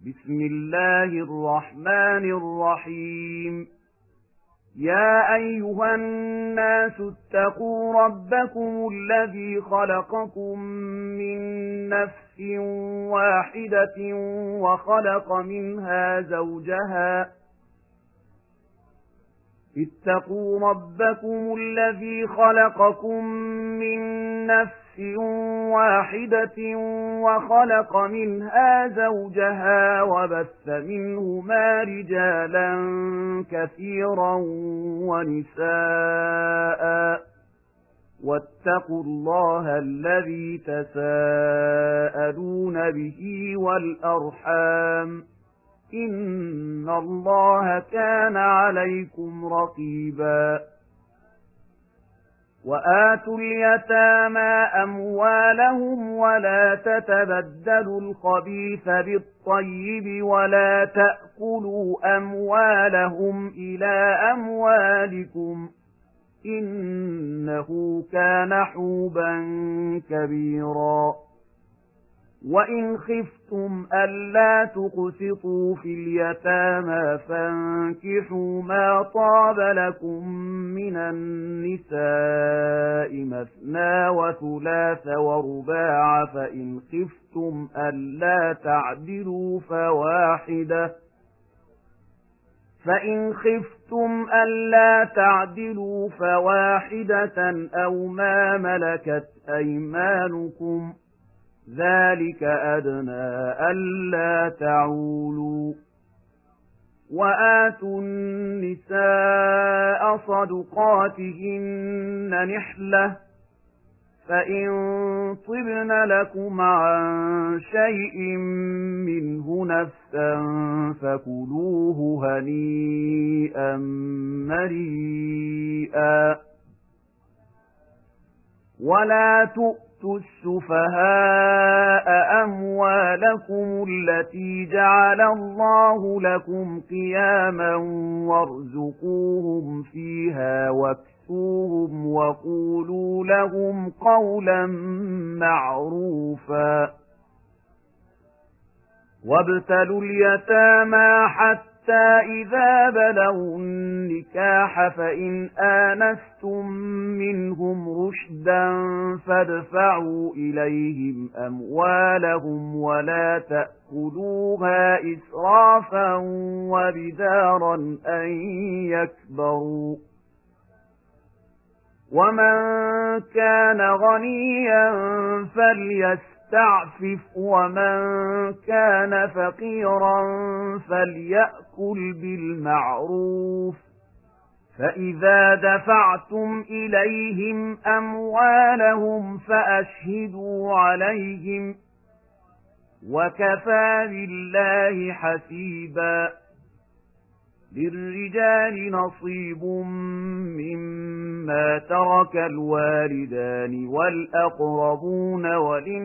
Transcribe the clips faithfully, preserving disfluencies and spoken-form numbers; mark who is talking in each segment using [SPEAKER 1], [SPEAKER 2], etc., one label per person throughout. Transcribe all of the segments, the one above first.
[SPEAKER 1] بسم الله الرحمن الرحيم يا أيها الناس اتقوا ربكم الذي خلقكم من نفس واحدة وخلق منها زوجها اتقوا ربكم الذي خلقكم من نفس واحدة وخلق منها زوجها وبث منهما رجالا كثيرا ونساء واتقوا الله الذي تساءلون به والأرحام إن الله كان عليكم رقيبا وآتوا اليتامى أموالهم ولا تتبدلوا الخبيث بالطيب ولا تأكلوا أموالهم إلى أموالكم إنه كان حوبا كبيرا وإن خفتم ألا تقسطوا في اليتامى فانكحوا ما طاب لكم من النساء مثنى وثلاث ورباع فإن خفتم ألا تعدلوا فواحدة فإن خفتم ألا تعدلوا فواحدة أو ما ملكت أيمانكم ذلك أدنى ألا تعولوا وآتوا النساء صدقاتهن نحلة فإن طبن لكم عن شيء منه نفسا فكلوه هنيئا مريئا ولا تؤتوا السفهاء أموالكم التي جعل الله لكم قياما وارزقوهم فيها واكسوهم وقولوا لهم قولا معروفا وابتلوا اليتامى حتى إذا بلغوا النكاح فإن آنستم منهم رشدا فادفعوا إليهم أموالهم ولا تأكلوها إسرافا وبدارا أن يكبروا ومن كان غنيا فليستعفف تعفف ومن كان فقيرا فليأكل بالمعروف فإذا دفعتم إليهم أموالهم فأشهدوا عليهم وكفى بالله حسيبا للرجال نصيب مما ترك الوالدان والأقربون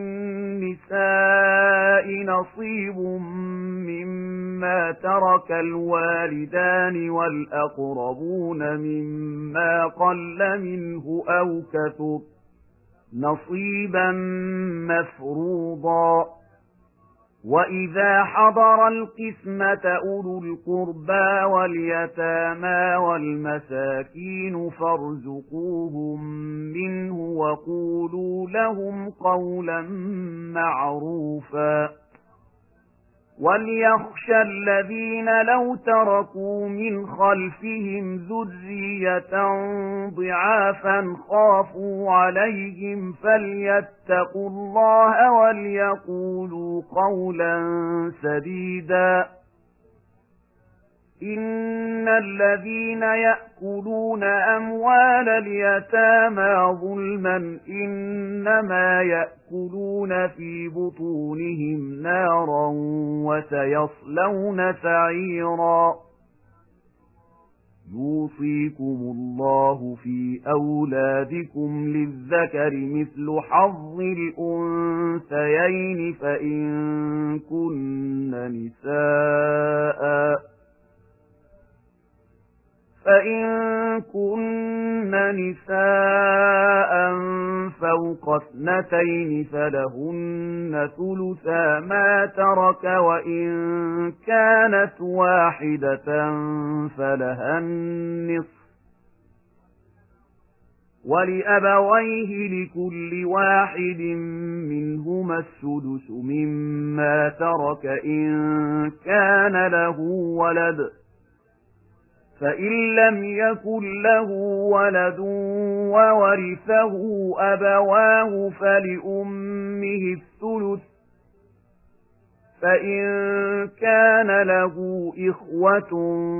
[SPEAKER 1] وللنساء نصيب مما ترك الوالدان والأقربون مما قل منه أو كثر نصيبا مفروضا وإذا حضر القسمة أولو القربى واليتامى والمساكين فارزقوهم منه وقولوا لهم قولا معروفا وليخشى الذين لو تركوا من خلفهم ذرية ضعافا خافوا عليهم فليتقوا الله وليقولوا قولا سديدا إن الذين يأكلون أموال اليتامى ظلما إنما يأكلون في بطونهم نارا وسيصلون سعيرا يوصيكم الله في أولادكم للذكر مثل حظ الأنثيين فإن كن نساء فإن كن نساء فوق اثنتين فلهن ثلثا ما ترك وإن كانت واحدة فلها النصف ولأبويه لكل واحد منهما السدس مما ترك إن كان له ولد فإن لم يكن له ولد وورثه أبواه فلأمه الثلث فإن كان له إخوة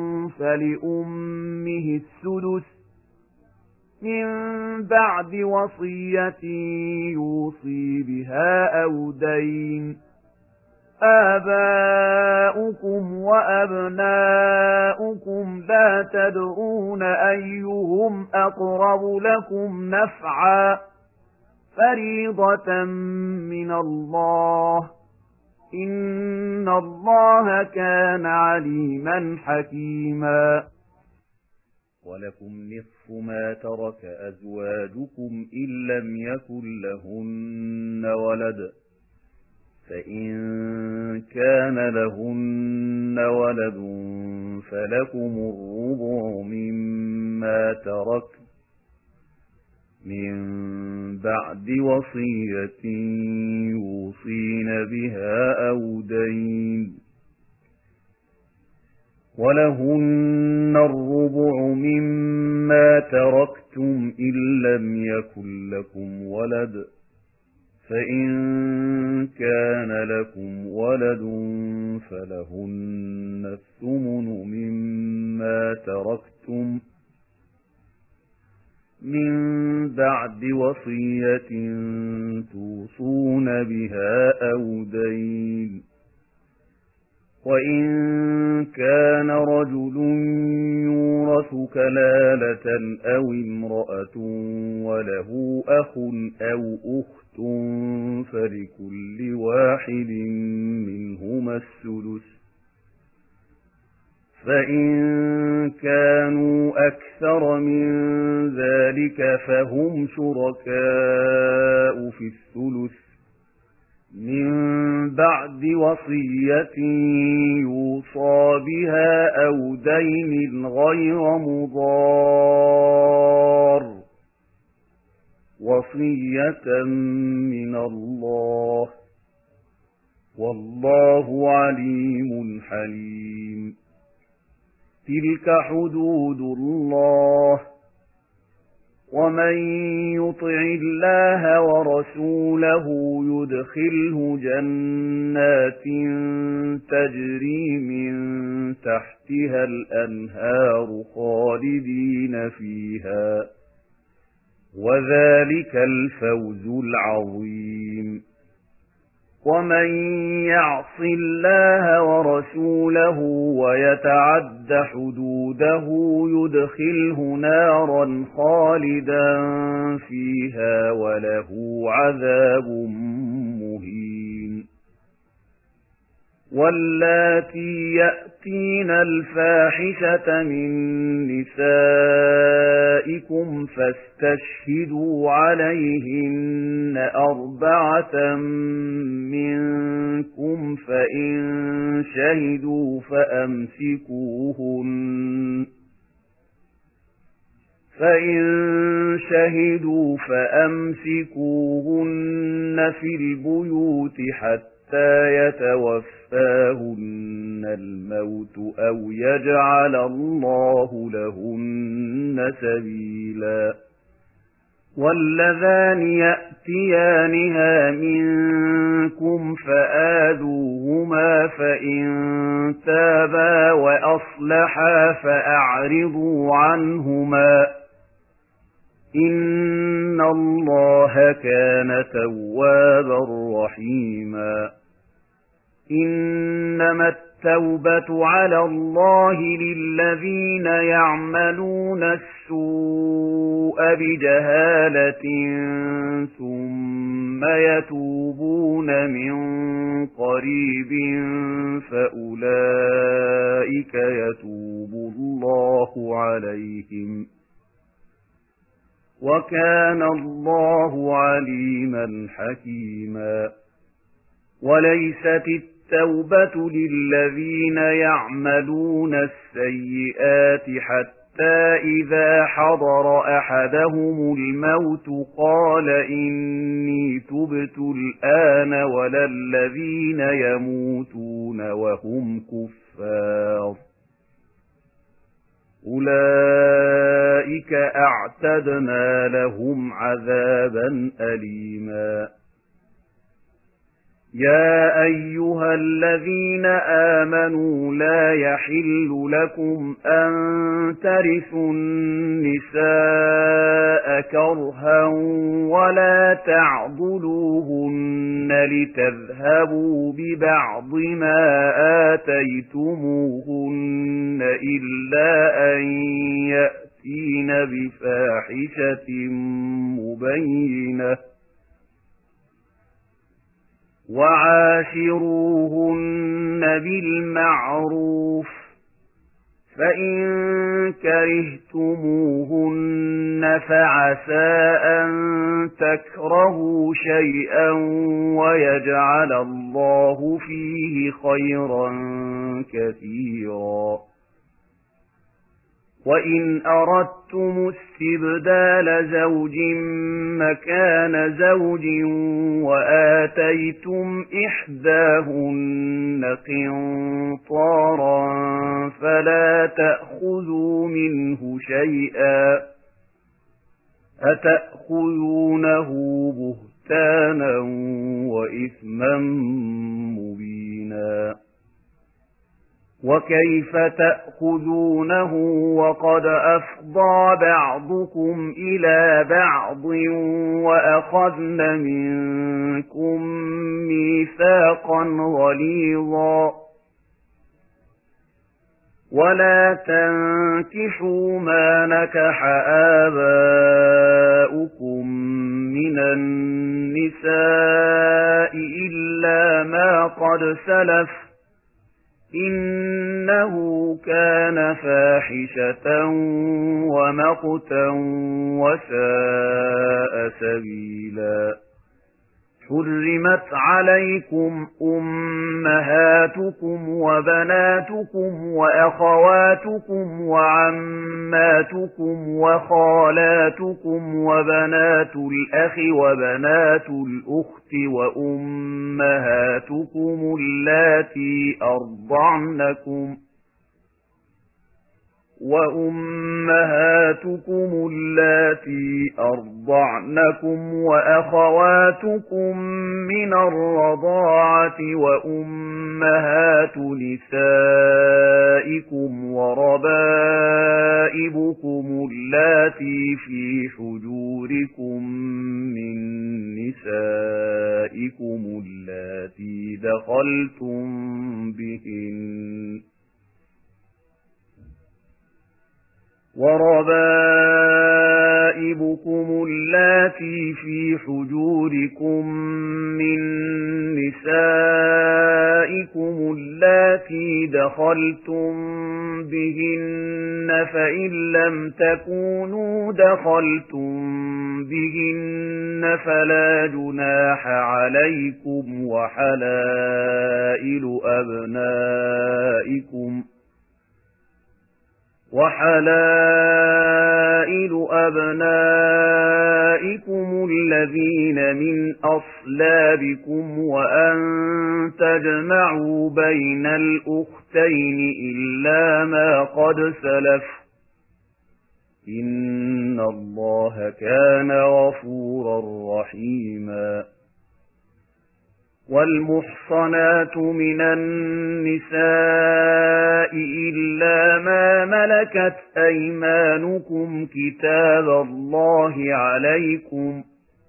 [SPEAKER 1] فلأمه السدس من بعد وصية يوصي بها أو دين آباؤكم وأبناؤكم لا تدرون أيهم أقرب لكم نفعا فريضة من الله إن الله كان عليما حكيما
[SPEAKER 2] ولكم نصف ما ترك أزواجكم إن لم يكن لهن ولد فإن كان لهن ولد فلكم الربع مما ترك من بعد وصية يوصين بها أو دين ولهن الربع مما تركتم إن لم يكن لكم ولد فإن كان لكم ولد فلهن الثمن مما تركتم من بعد وصية توصون بها أو دين وإن كان رجل يورث كلالة أو امرأة وله أخ أو أخت فلكل واحد منهما السدس فإن كانوا أكثر من ذلك فهم شركاء في الثلث من بعد وصية يوصى بها أو دين غير مضار وصية من الله والله عليم حليم تلك حدود الله ومن يطع الله ورسوله يدخله جنات تجري من تحتها الأنهار خالدين فيها وذلك الفوز العظيم ومن يعص الله ورسوله ويتعد حدوده يدخله نارا خالدا فيها وله عذاب مهين واللاتي يأتين الفاحشة من نسائكم فاستشهدوا عليهن أربعة منكم فإن شهدوا فأمسكوهن فإن شهدوا فأمسكوهن في البيوت حتى يتوفاهن الموت أو يجعل الله لهن سبيلا واللذان يأتيانها منكم فآذوهما فإن تابا وأصلحا فأعرضوا عنهما إن الله كان توابا رحيما إنما التوبة على الله للذين يعملون السوء بجهالة ثم يتوبون من قريب فأولئك يتوب الله عليهم وكان الله عليما حكيما. وليست التوبة للذين يعملون السيئات حتى إذا حضر أحدهم الموت قال إني تبت الآن ولا الذين يموتون وهم كفار أولئك أعتدنا لهم عذابا أليما. يا أيها الذين آمنوا لا يحل لكم أن ترثوا النساء كرها ولا تعضلوهن لتذهبوا ببعض ما آتيتموهن إلا أن يأتين بفاحشة مبينة وعاشروهن بالمعروف فإن كرهتموهن فعسى أن تكرهوا شيئا ويجعل الله فيه خيرا كثيرا. وإن أردتم استبدال زوج مكان زوج وآتيتم إحداهن قنطارا فلا تأخذوا منه شيئا أتأخذونه بهتانا وإثما مبينا. وكيف تأخذونه وقد أفضى بعضكم إلى بعض وأخذن منكم ميثاقا غليظا. ولا تنكحوا ما نكح آباؤكم من النساء إلا ما قد سلف إنه كان فاحشة ومقتا وساء سبيلا. حرمت عليكم أمهاتكم وبناتكم وأخواتكم وعماتكم وخالاتكم وبنات الأخ وبنات الأخت وأمهاتكم اللاتي أرضعنكم وأمهاتكم اللاتي أرضعنكم وأخواتكم من الرضاعة وأمهات نسائكم وربائبكم اللاتي في حجوركم من نسائكم اللاتي دخلتم بهن وربائبكم اللاتي في حجوركم من نسائكم اللاتي دخلتم بهن فإن لم تكونوا دخلتم بهن فلا جناح عليكم وحلائل أبنائكم وحلائل أبنائكم الذين من أصلابكم وأن تجمعوا بين الأختين إلا ما قد سلف إن الله كان غفورا رحيما. والمحصنات من النساء إلا ما ملكت أيمانكم كتاب الله عليكم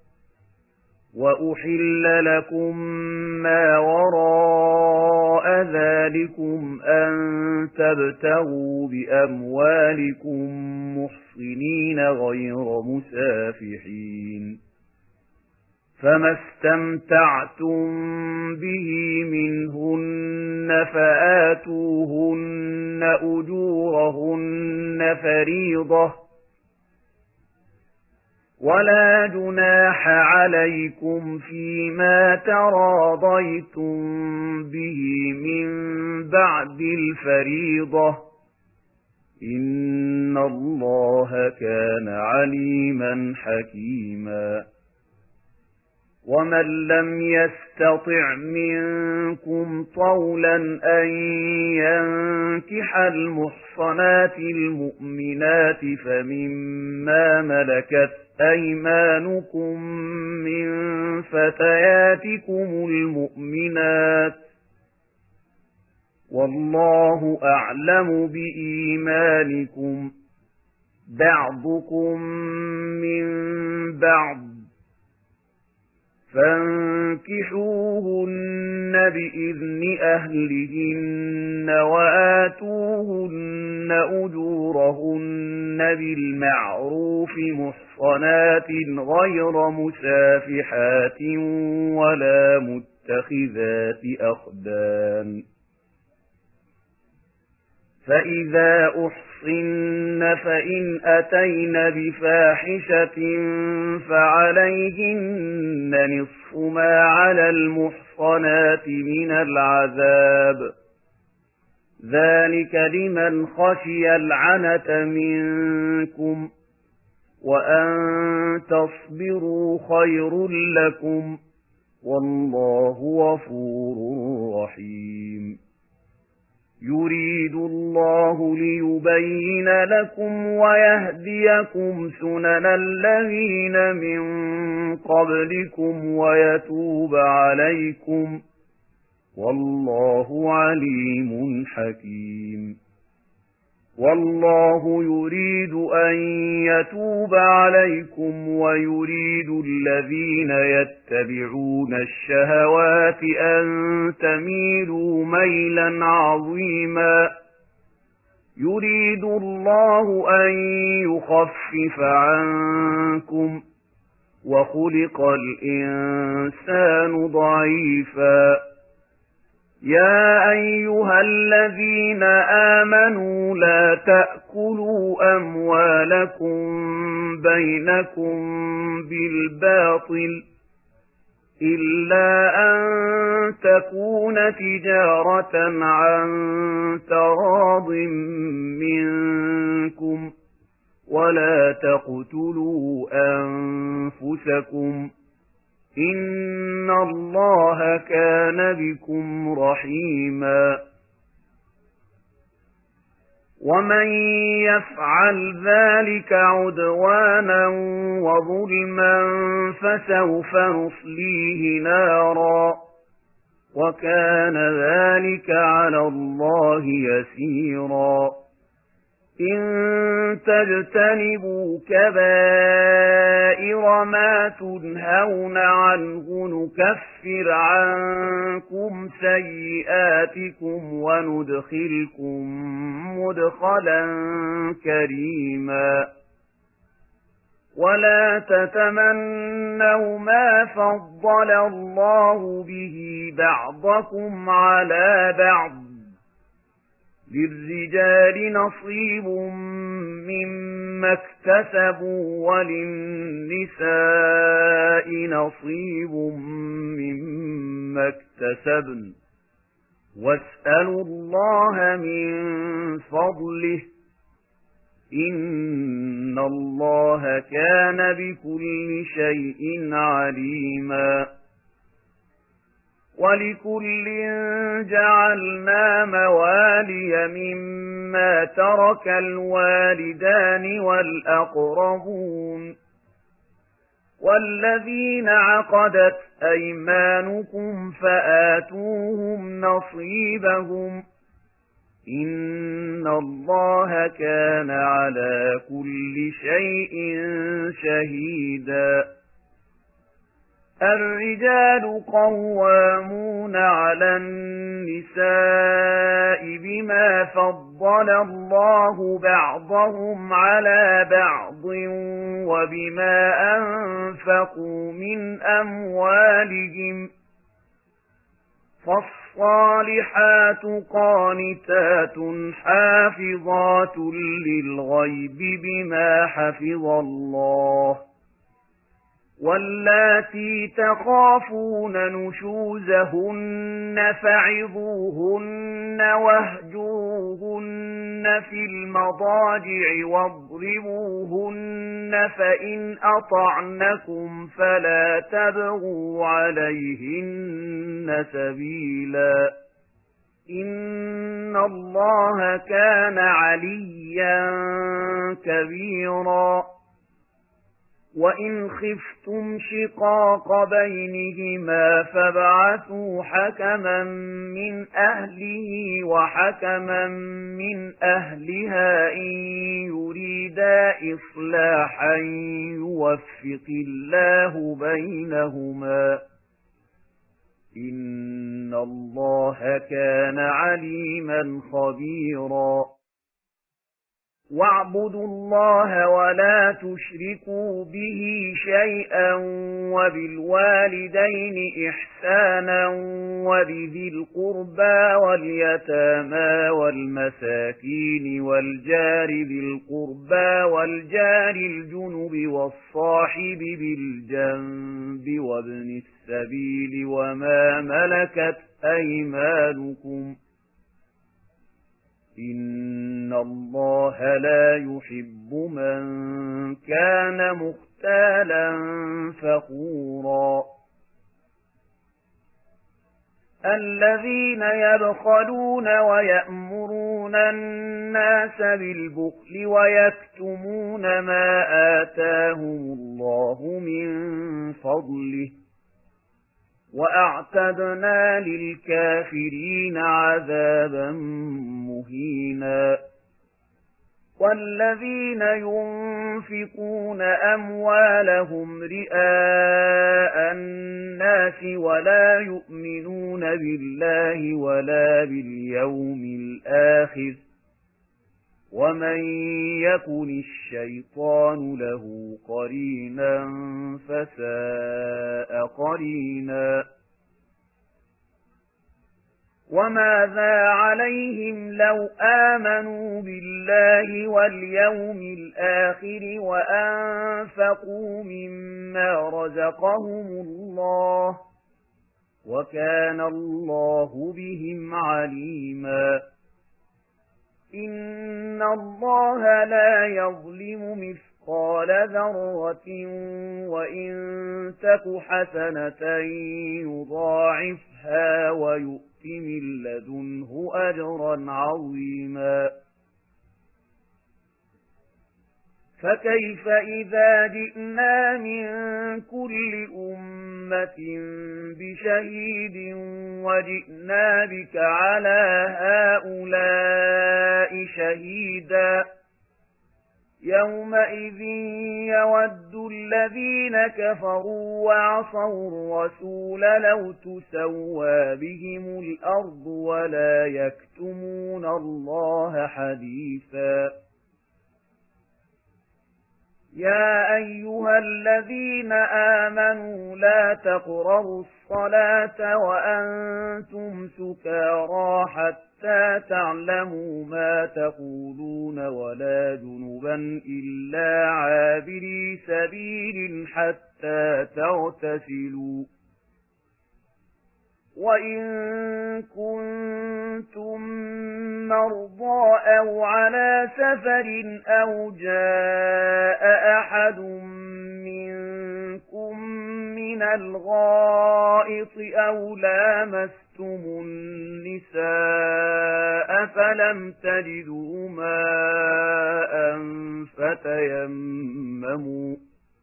[SPEAKER 2] وأحل لكم ما وراء ذلكم أن تبتغوا بأموالكم محصنين غير مسافحين فما استمتعتم به منهن فآتوهن أجورهن فريضة ولا جناح عليكم فيما تراضيتم به من بعد الفريضة إن الله كان عليما حكيما ومن لم يستطع منكم طولا أن ينكح المحصنات المؤمنات فمما ملكت أيمانكم من فتياتكم المؤمنات والله أعلم بإيمانكم بعضكم من بعض فانكحوهن بإذن أهلهن وآتوهن أجورهن بالمعروف محصنات غير مسافحات ولا متخذات أخدان فإذا أحصن فإن أتين بفاحشة فعليهن نصف ما على المحصنات من العذاب ذلك لمن خشي العنة منكم وأن تصبروا خير لكم والله غفور رحيم يريد الله ليبين لكم ويهديكم سنن الذين من قبلكم ويتوب عليكم والله عليم حكيم والله يريد أن يتوب عليكم ويريد الذين يتبعون الشهوات أن تميلوا ميلا عظيما يريد الله أن يخفف عنكم وخلق الإنسان ضعيفا يا أيها الذين آمنوا لا تأكلوا أموالكم بينكم بالباطل إلا أن تكون تجارة عن تراض منكم ولا تقتلوا أنفسكم إن الله كان بكم رحيما ومن يفعل ذلك عدوانا وظلما فسوف نصليه نارا وكان ذلك على الله يسيرا إن تجتنبوا كبائر ما تنهون عنه نكفر عنكم سيئاتكم وندخلكم مدخلا كريما ولا تتمنوا ما فضل الله به بعضكم على بعض للرجال نصيب مما اكتسبوا وللنساء نصيب مما اكتسبن واسألوا الله من فضله إن الله كان بكل شيء عليما ولكل جعلنا موالي مما ترك الوالدان والأقربون والذين عقدت أيمانكم فآتوهم نصيبهم إن الله كان على كل شيء شهيدا الرجال قوامون على النساء بما فضل الله بعضهم على بعض وبما أنفقوا من أموالهم فالصالحات قانتات حافظات للغيب بما حفظ الله واللاتي تخافون نشوزهن فعظوهن واهجروهن في المضاجع واضربوهن فإن أطعنكم فلا تبغوا عليهن سبيلا إن الله كان عليا كبيرا وإن خفتم شقاق بينهما فابعثوا حكما من أهله وحكما من أهلها إن يريدا إصلاحا يوفق الله بينهما إن الله كان عليما خبيرا واعبدوا الله ولا تشركوا به شيئا وبالوالدين إحسانا وبذي القربى واليتامى والمساكين والجار ذي القربى والجار الجنب والصاحب بالجنب وابن السبيل وما ملكت أيمانكم إن الله لا يحب من كان مختالا فخورا الذين يبخلون ويأمرون الناس بالبخل ويكتمون ما آتاهم الله من فضله وأعتدنا للكافرين عذابا مهينا والذين ينفقون أموالهم رئاء الناس ولا يؤمنون بالله ولا باليوم الآخر ومن يكن الشيطان له قرينا فساء قرينا وماذا عليهم لو آمنوا بالله واليوم الآخر وأنفقوا مما رزقهم الله وكان الله بهم عليما إن الله لا يظلم مثقال ذرة وإن تك حسنة يضاعفها ويؤتي من لدنه أجرا عظيما فكيف إذا جئنا من كل أمة بشهيد وجئنا بك على هؤلاء شهيدا يومئذ يود الذين كفروا وعصوا الرسول لو تسوى بهم الأرض ولا يكتمون الله حديثا يا أيها الذين آمنوا لا تقربوا الصلاة وأنتم سكارى حتى تعلموا ما تقولون ولا جنبا إلا عابري سبيل حتى تغتسلوا وإن كنتم مرضى أو على سفر أو جاء أحد منكم من الغائط أو لامستم النساء فلم تجدوا ماء فتيمموا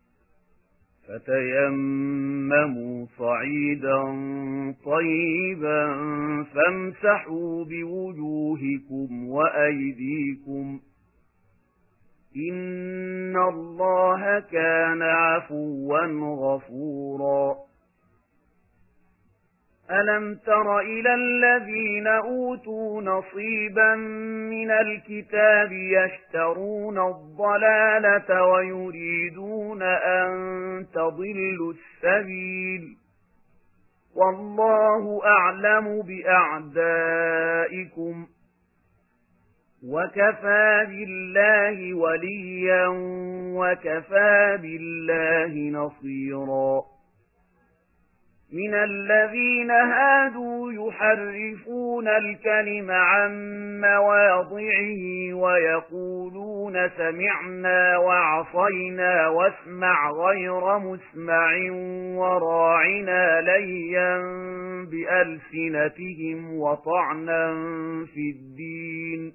[SPEAKER 2] فتيمموا صعيدا طيبا فامسحوا بوجوهكم وأيديكم إن الله كان عفوا غفورا ألم تر إلى الذين أوتوا نصيبا من الكتاب يشترون الضلالة ويريدون أن تضلوا السبيل والله أعلم بأعدائكم
[SPEAKER 1] وكفى بالله وليا وكفى بالله نصيرا من الذين هادوا يحرفون الكلم عن مواضعه ويقولون سمعنا وعصينا واسمع غير مسمع وراعنا ليا بألسنتهم وطعنا في الدين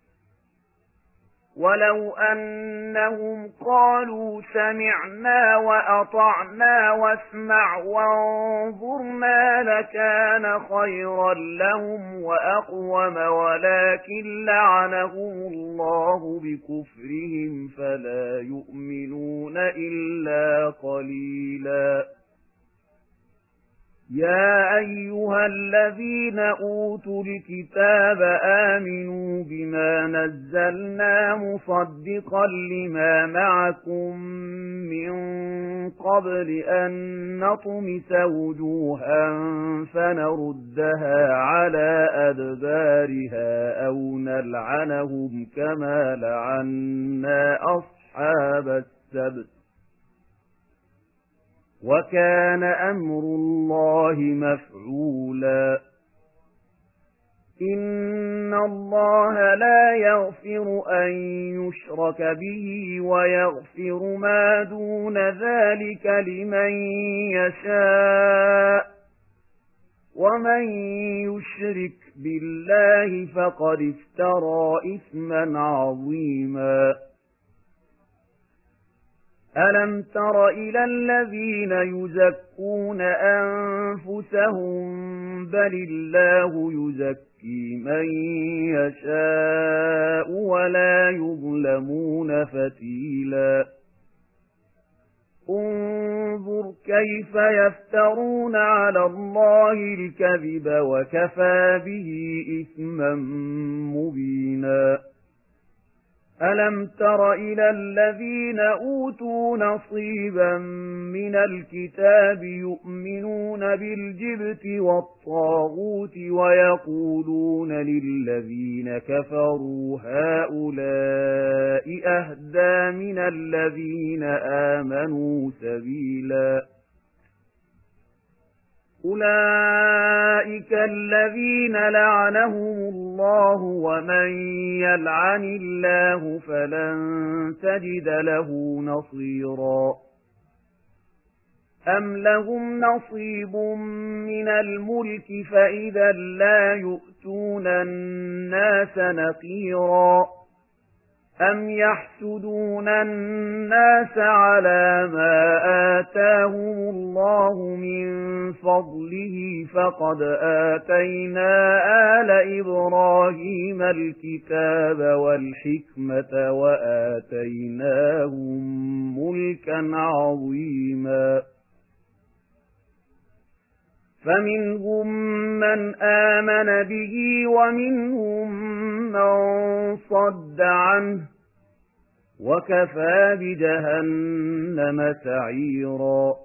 [SPEAKER 1] ولو أنهم قالوا سمعنا وأطعنا واسمع وانظرنا لكان خيرا لهم وأقوم ولكن لعنهم الله بكفرهم فلا يؤمنون إلا قليلا يا أيها الذين أوتوا الكتاب آمنوا بما نزلنا مصدقا لما معكم من قبل أن نطمس وجوها فنردها على أدبارها أو نلعنهم كما لعنا أصحاب السبت وكان أمر الله مفعولا إن الله لا يغفر أن يشرك به ويغفر ما دون ذلك لمن يشاء ومن يشرك بالله فقد افترى إثما عظيما ألم تر إلى الذين يزكون أنفسهم بل الله يزكي من يشاء ولا يظلمون فتيلا انظر كيف يفترون على الله الكذب وكفى به إثما مبينا ألم تر إلى الذين أوتوا نصيبا من الكتاب يؤمنون بالجبت والطاغوت ويقولون للذين كفروا هؤلاء أهدى من الذين آمنوا سبيلا أولئك الذين لعنهم الله ومن يلعن الله فلن تجد له نصيرا أم لهم نصيب من الملك فإذا لا يؤتون الناس نقيرا أم يحسدون الناس على ما آتاهم الله من فضله فقد آتينا آل إبراهيم الكتاب والحكمة وآتيناهم ملكا عظيما فمنهم من آمن به ومنهم من صد عنه وكفى بجهنم سعيرا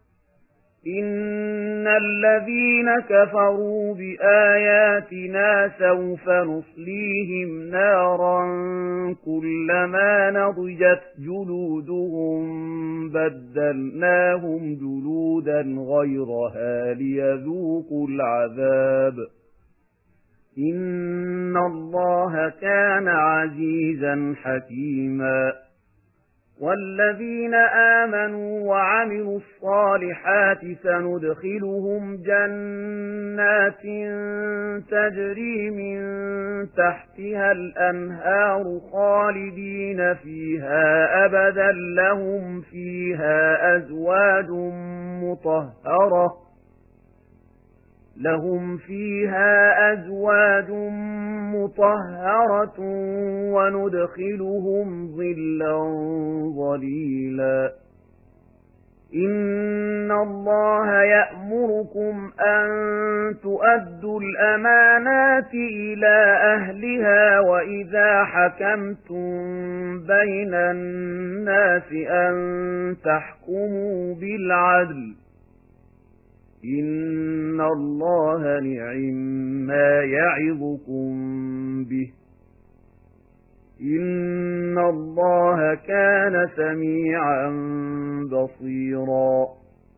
[SPEAKER 1] إن الذين كفروا بآياتنا سوف نصليهم نارا كلما نضجت جلودهم بدلناهم جلودا غيرها ليذوقوا العذاب إن الله كان عزيزا حكيما والذين آمنوا وعملوا الصالحات سندخلهم جنات تجري من تحتها الأنهار خالدين فيها أبدا لهم فيها أزواج مطهرة لهم فيها أزواج مطهرة وندخلهم ظلا ظليلا إن الله يأمركم أن تؤدوا الأمانات إلى أهلها وإذا حكمتم بين الناس أن تحكموا بالعدل إن الله نعم ما يعظكم به الله كان سميعا بصيرا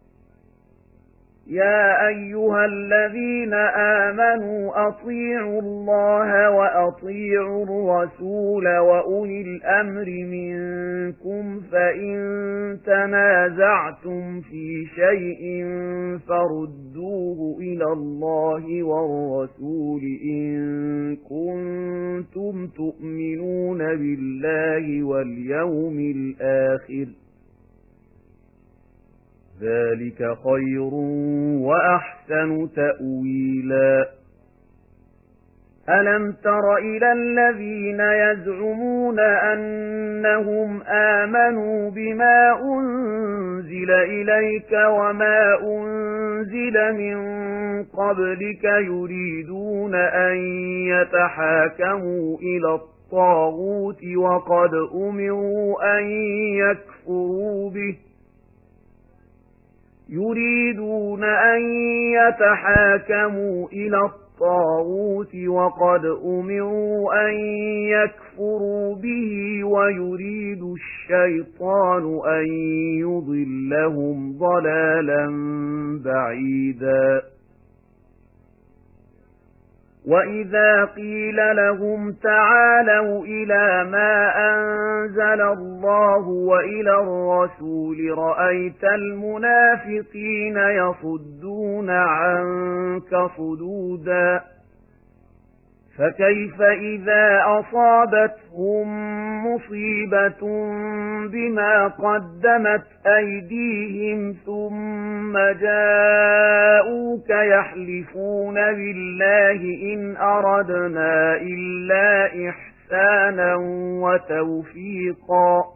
[SPEAKER 1] يا أيها الذين آمنوا أطيعوا الله وأطيعوا الرسول وأولي الأمر منكم فإن تنازعتم في شيء فردوه إلى الله والرسول إن كنتم تؤمنون بالله واليوم الآخر ذلك خير وأحسن تأويلا ألم تر إلى الذين يزعمون أنهم آمنوا بما أنزل إليك وما أنزل من قبلك يريدون أن يتحاكموا إلى الطاغوت وقد أمروا أن يكفروا به يريدون أن يتحاكموا إلى الطاغوت وقد أمروا أن يكفروا به ويريد الشيطان أن يضلهم ضلالا بعيدا وإذا قيل لهم تعالوا إلى ما أنزل الله وإلى الرسول رأيت المنافقين يصدون عنك صدودا فكيف إذا أصابتهم مصيبة بما قدمت أيديهم ثم جاءوك يحلفون بالله إن أردنا إلا إحسانا وتوفيقا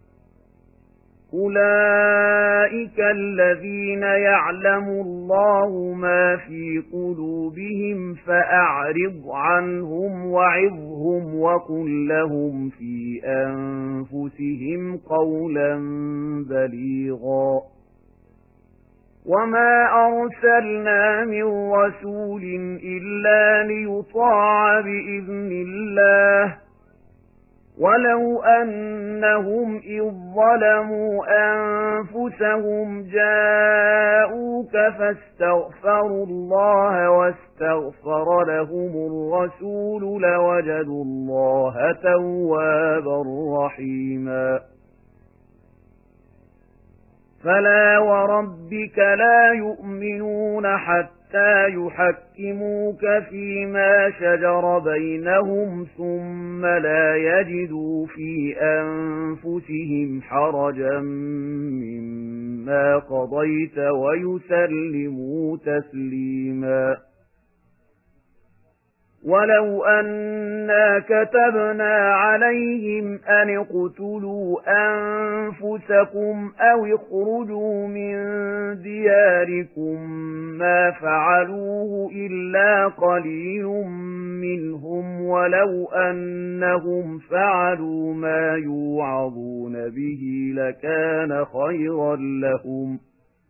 [SPEAKER 1] أولئك الذين يعلم الله ما في قلوبهم فأعرض عنهم وعظهم وقل لهم في أنفسهم قولا بليغا وما أرسلنا من رسول إلا ليطاع بإذن الله ولو أنهم إذ ظلموا أنفسهم جاءوك فاستغفروا الله واستغفر لهم الرسول لوجدوا الله توابا رحيما فلا وربك لا يؤمنون حتى يحكموك فيما شجر بينهم ثم لا يجدوا في أنفسهم حرجا مما قضيت ويسلموا تسليما ولو أنا كتبنا عليهم أن اقتلوا أنفسكم أو اخرجوا من دياركم ما فعلوه إلا قليل منهم ولو أنهم فعلوا ما يوعظون به لكان خيرا لهم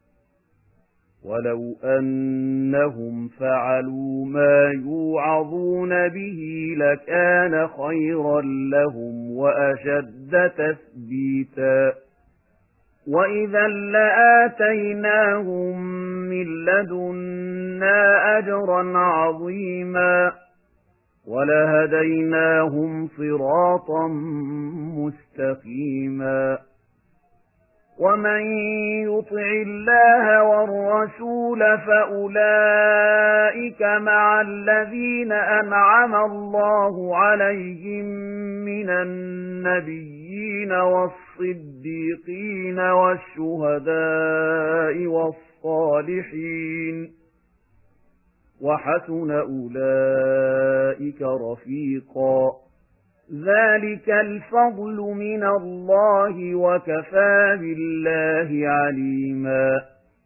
[SPEAKER 1] ولو أنهم فعلوا ما يوعظون به لكان خيرا لهم وأشد تثبيتا وإذا لآتيناهم من لدنا أجرا عظيما ولهديناهم صراطا مستقيما ومن يطع الله والرسول فأولئك مع الذين أنعم الله عليهم من النبيين والصديقين والشهداء والصالحين وحسن أولئك رفيقا ذلك الفضل من الله وكفى بالله عليما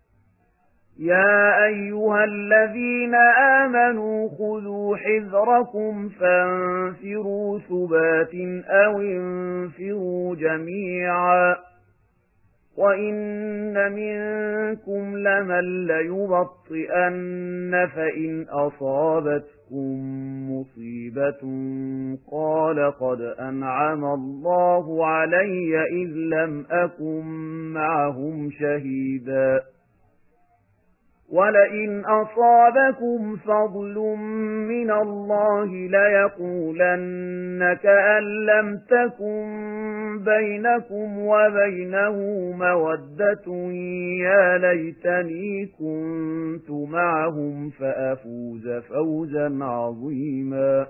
[SPEAKER 1] يا أيها الذين آمنوا خذوا حذركم فانفروا ثبات أو انفروا جميعا وَإِنَّ مِنكُمْ لَمَن لَّيُبَطِّئَنَّ فَإِنْ أَصَابَتْكُم مُّصِيبَةٌ قَالَ قَدْ أَنْعَمَ اللَّهُ عَلَيَّ إِذْ لَمْ أَكُن مَّعَهُمْ شَهِيدًا وَلَئِنْ أَصَابَكُمْ فَضْلٌ مِّنَ اللَّهِ لَيَقُولَنَّ كَأَن لَّمْ تَكُن بَيْنَكُمْ وَبَيْنَهُ مَوَدَّةٌ يَا لَيْتَنِي كُنتُ مَعَهُمْ فَأَفُوزَ فَوْزًا عَظِيمًا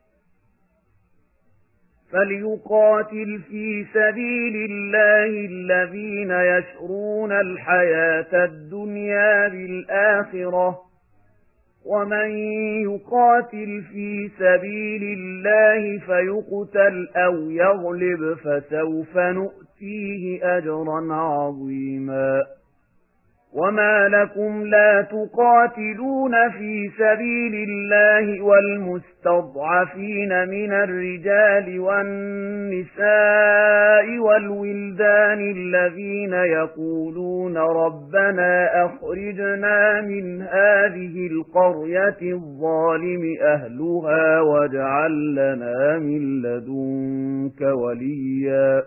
[SPEAKER 1] فَلْيُقَاتِلْ فِي سَبِيلِ اللَّهِ الَّذِينَ يَشْرُونَ الْحَيَاةَ الدُّنْيَا بِالْآخِرَةِ وَمَن يُقَاتِلْ فِي سَبِيلِ اللَّهِ فَيُقْتَلْ أَوْ يَغْلِبْ فَسَوْفَ نُؤْتِيهِ أَجْرًا عَظِيمًا وَمَا لَكُمْ لَا تُقَاتِلُونَ فِي سَبِيلِ اللَّهِ وَالْمُسْتَضْعَفِينَ مِنَ الرِّجَالِ وَالنِّسَاءِ وَالْوِلْدَانِ الَّذِينَ يَقُولُونَ رَبَّنَا أَخْرِجْنَا مِنْ هَذِهِ الْقَرْيَةِ الظَّالِمِ أَهْلُهَا وَاجْعَل لَّنَا مِن لَّدُنكَ وَلِيًّا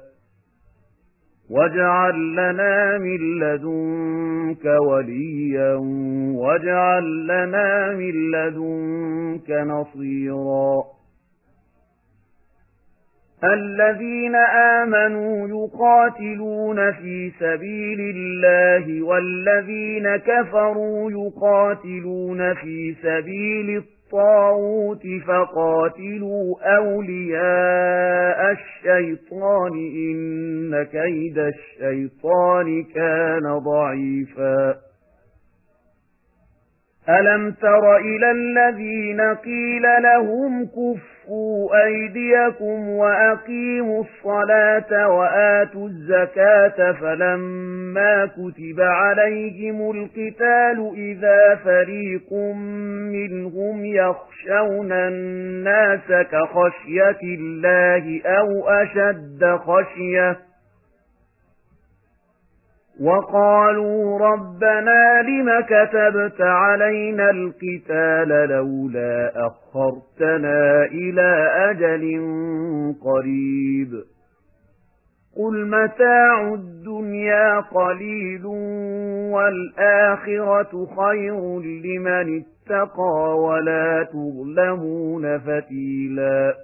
[SPEAKER 1] واجعل لنا من لدنك وليا واجعل لنا من لدنك نصيرا الذين آمنوا يقاتلون في سبيل الله والذين كفروا يقاتلون في سبيل الطاغوت فقاتلوا أولياء الشيطان إن كيد الشيطان كان ضعيفا ألم تر إلى الذين قيل لهم كفوا أيديكم وأقيموا الصلاة وآتوا الزكاة فلما كتب عليهم القتال إذا فريق منهم يخشون الناس كخشية الله أو أشد خشية وقالوا ربنا لم كتبت علينا القتال لولا أخرتنا إلى أجل قريب قل متاع الدنيا قليل والآخرة خير لمن اتقى ولا تظلمون فتيلا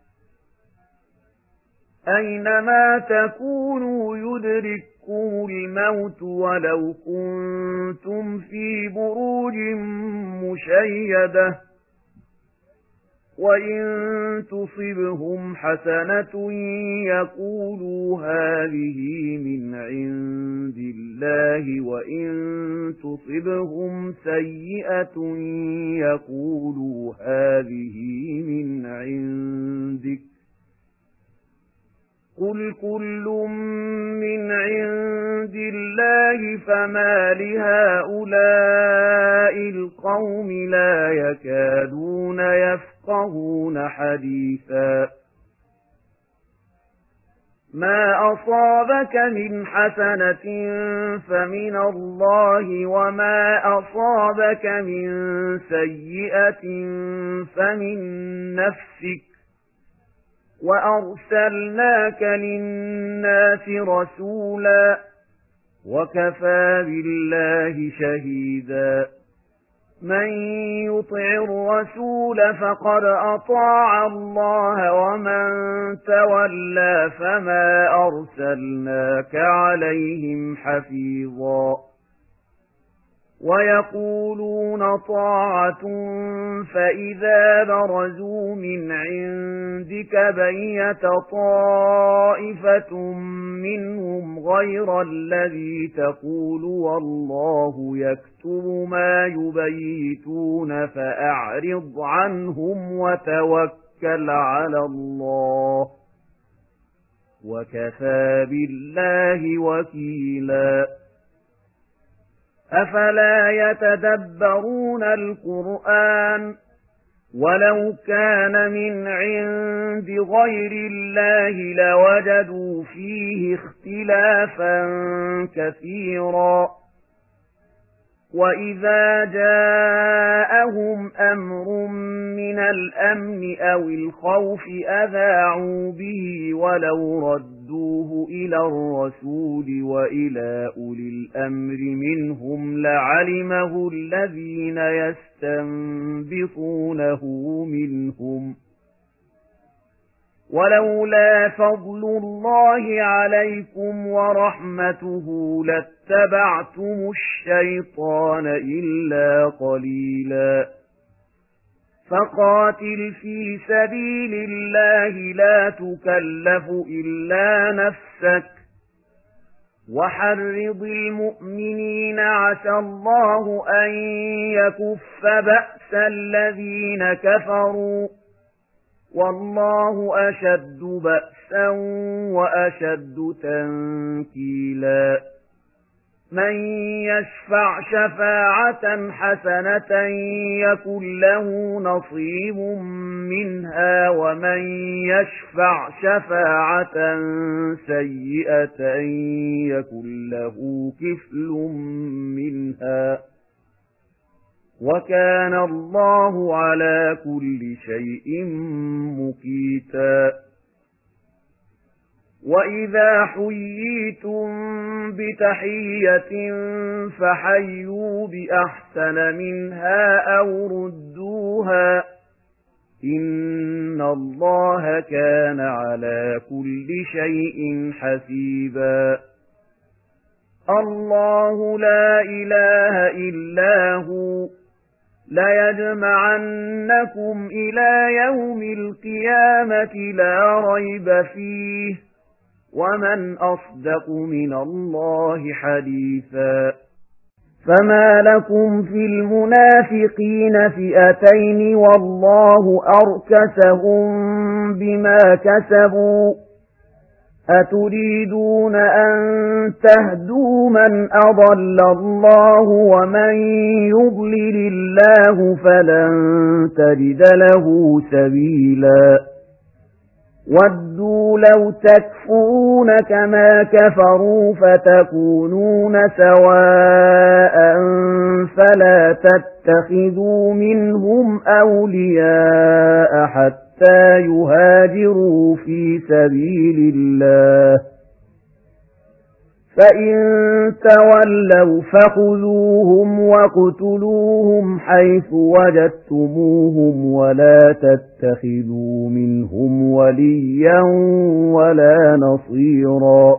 [SPEAKER 1] أينما تكونوا يدرك الموت ولو كنتم في بروج مشيدة وإن تصبهم حسنة يقولوا هذه من عند الله وإن تصبهم سيئة يقولوا هذه من عندك قل كل من عند الله فما لهؤلاء القوم لا يكادون يفقهون حديثا ما أصابك من حسنة فمن الله وما أصابك من سيئة فمن نفسك وأرسلناك للناس رسولا وكفى بالله شهيدا من يطع الرسول فقد أطاع الله ومن تولى فما أرسلناك عليهم حفيظا ويقولون طاعة فإذا برزوا من عندك بيت طائفة منهم غير الذي تقول والله يكتب ما يبيتون فأعرض عنهم وتوكل على الله وكفى بالله وكيلا أفلا يتدبرون القرآن ولو كان من عند غير الله لوجدوا فيه اختلافا كثيرا وإذا جاءهم أمر من الأمن أو الخوف أذاعوا به ولو ردوه إلى الرسول وإلى أولي الأمر منهم لعلمه الذين يستنبطونه منهم ولولا فضل الله عليكم ورحمته لاتبعتم الشيطان إلا قليلا فقاتل في سبيل الله لا تكلف إلا نفسك وحرض المؤمنين عسى الله أن يكف بأس الذين كفروا والله أشد بأسا وأشد تنكيلا من يشفع شفاعة حسنة يكن له نصيب منها ومن يشفع شفاعة سيئة يكن له كفل منها وكان الله على كل شيء مقيتا وإذا حييتم بتحية فحيوا بأحسن منها أو ردوها إن الله كان على كل شيء حسيبا الله لا إله إلا هو ليجمعنكم إلى يوم القيامة لا ريب فيه ومن أصدق من الله حديثا فما لكم في المنافقين فئتين والله أركسهم بما كسبوا أتريدون أن تهدوا من أضل الله ومن يضلل الله فلن تجد له سبيلا ودوا لو تكفرون كما كفروا فتكونون سواء فلا تتخذوا منهم أولياء حتى يهاجروا في سبيل الله فإن تولوا فخذوهم وقتلوهم حيث وجدتموهم ولا تتخذوا منهم وليا ولا نصيرا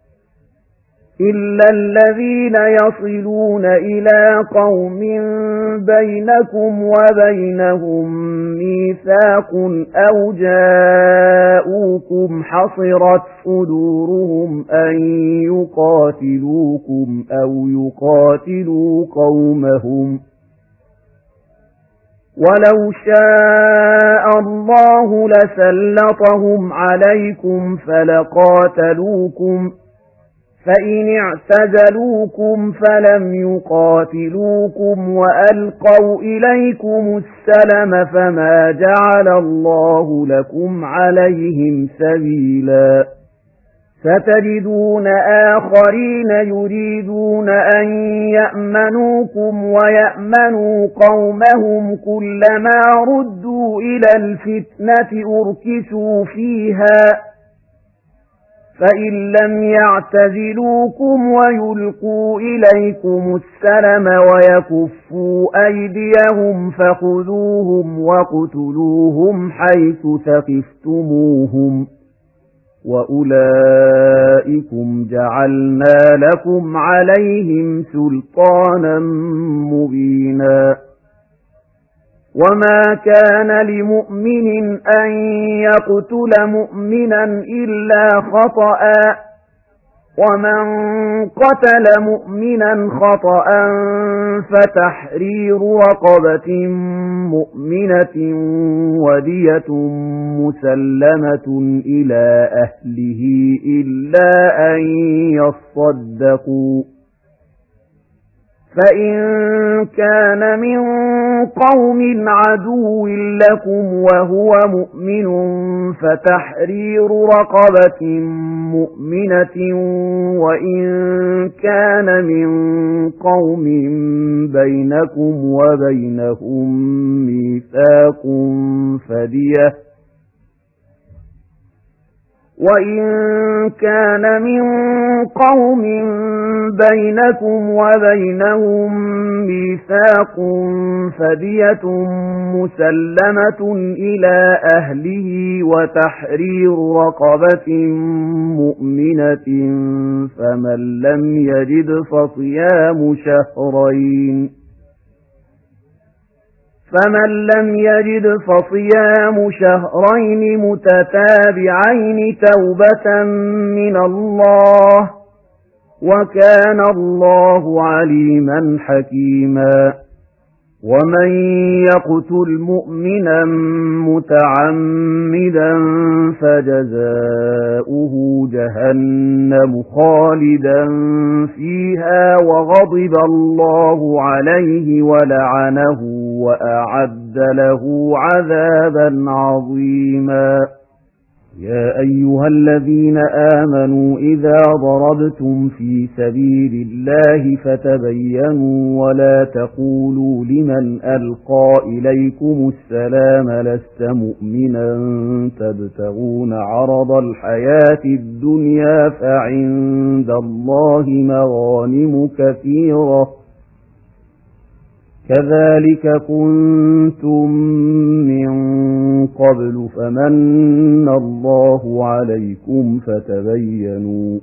[SPEAKER 1] إلا الذين يصلون إلى قوم بينكم وبينهم ميثاق أو جاءوكم حصرت صدورهم أن يقاتلوكم أو يقاتلوا قومهم ولو شاء الله لسلطهم عليكم فلقاتلوكم فإن اعتزلوكم فلم يقاتلوكم وألقوا إليكم السلم فما جعل الله لكم عليهم سبيلا ستجدون آخرين يريدون أن يأمنوكم ويأمنوا قومهم كلما ردوا إلى الفتنة أركسوا فيها فإن لم يعتزلوكم ويلقوا إليكم السلم ويكفوا أيديهم فخذوهم وقتلوهم حيث ثقفتموهم وأولئكم جعلنا لكم عليهم سلطانا مبينا وما كان لمؤمن أن يقتل مؤمنا إلا خطأ ومن قتل مؤمنا خطأ فتحرير رقبة مؤمنة ودية مسلمة إلى أهله إلا أن يصدقوا فإن كان من قوم عدو لكم وهو مؤمن فتحرير رقبة مؤمنة، وإن كان من قوم بينكم وبينهم ميثاق فدية وإن كان من قوم بينكم وبينهم ميثاق فدية مسلمة إلى أهله وتحرير رقبة مؤمنة، فمن لم يجد فصيام شهرين فمن لم يجد فصيام شهرين متتابعين توبة من الله، وكان الله عليما حكيما. ومن يقتل مؤمنا متعمدا فجزاؤه جهنم خالدا فيها وغضب الله عليه ولعنه وأعد له عذابا عظيما. يا أيها الذين آمنوا إذا ضربتم في سبيل الله فتبينوا ولا تقولوا لمن ألقى إليكم السلام لست مؤمنا تبتغون عرض الحياة الدنيا فعند الله مغانم كثيرة كذلك كنتم من قبل فمن الله عليكم فتبينوا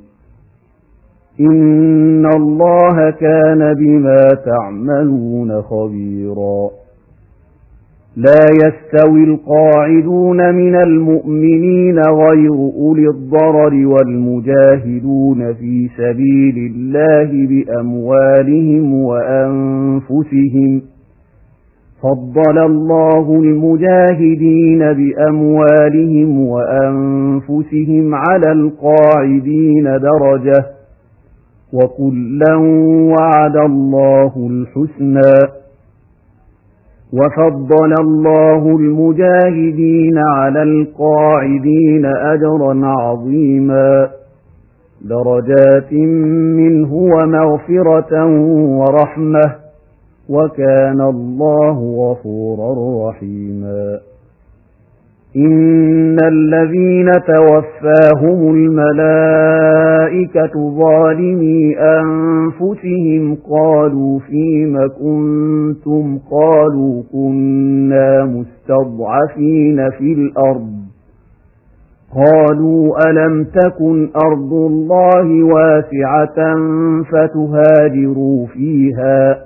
[SPEAKER 1] إن الله كان بما تعملون خبيرا. لا يستوي القاعدون من المؤمنين غير أولي الضرر والمجاهدون في سبيل الله بأموالهم وأنفسهم، فضل الله المجاهدين بأموالهم وأنفسهم على القاعدين درجة، وكلا وعد الله الحسنى، وفضل الله المجاهدين على القاعدين أجرا عظيما، درجات منه ومغفرة ورحمة، وكان الله غفورا رحيما. إن الذين توفاهم الملائكة ظالمي أنفسهم قالوا فيم كنتم قالوا كنا مستضعفين في الأرض قالوا ألم تكن أرض الله واسعة فتهاجروا فيها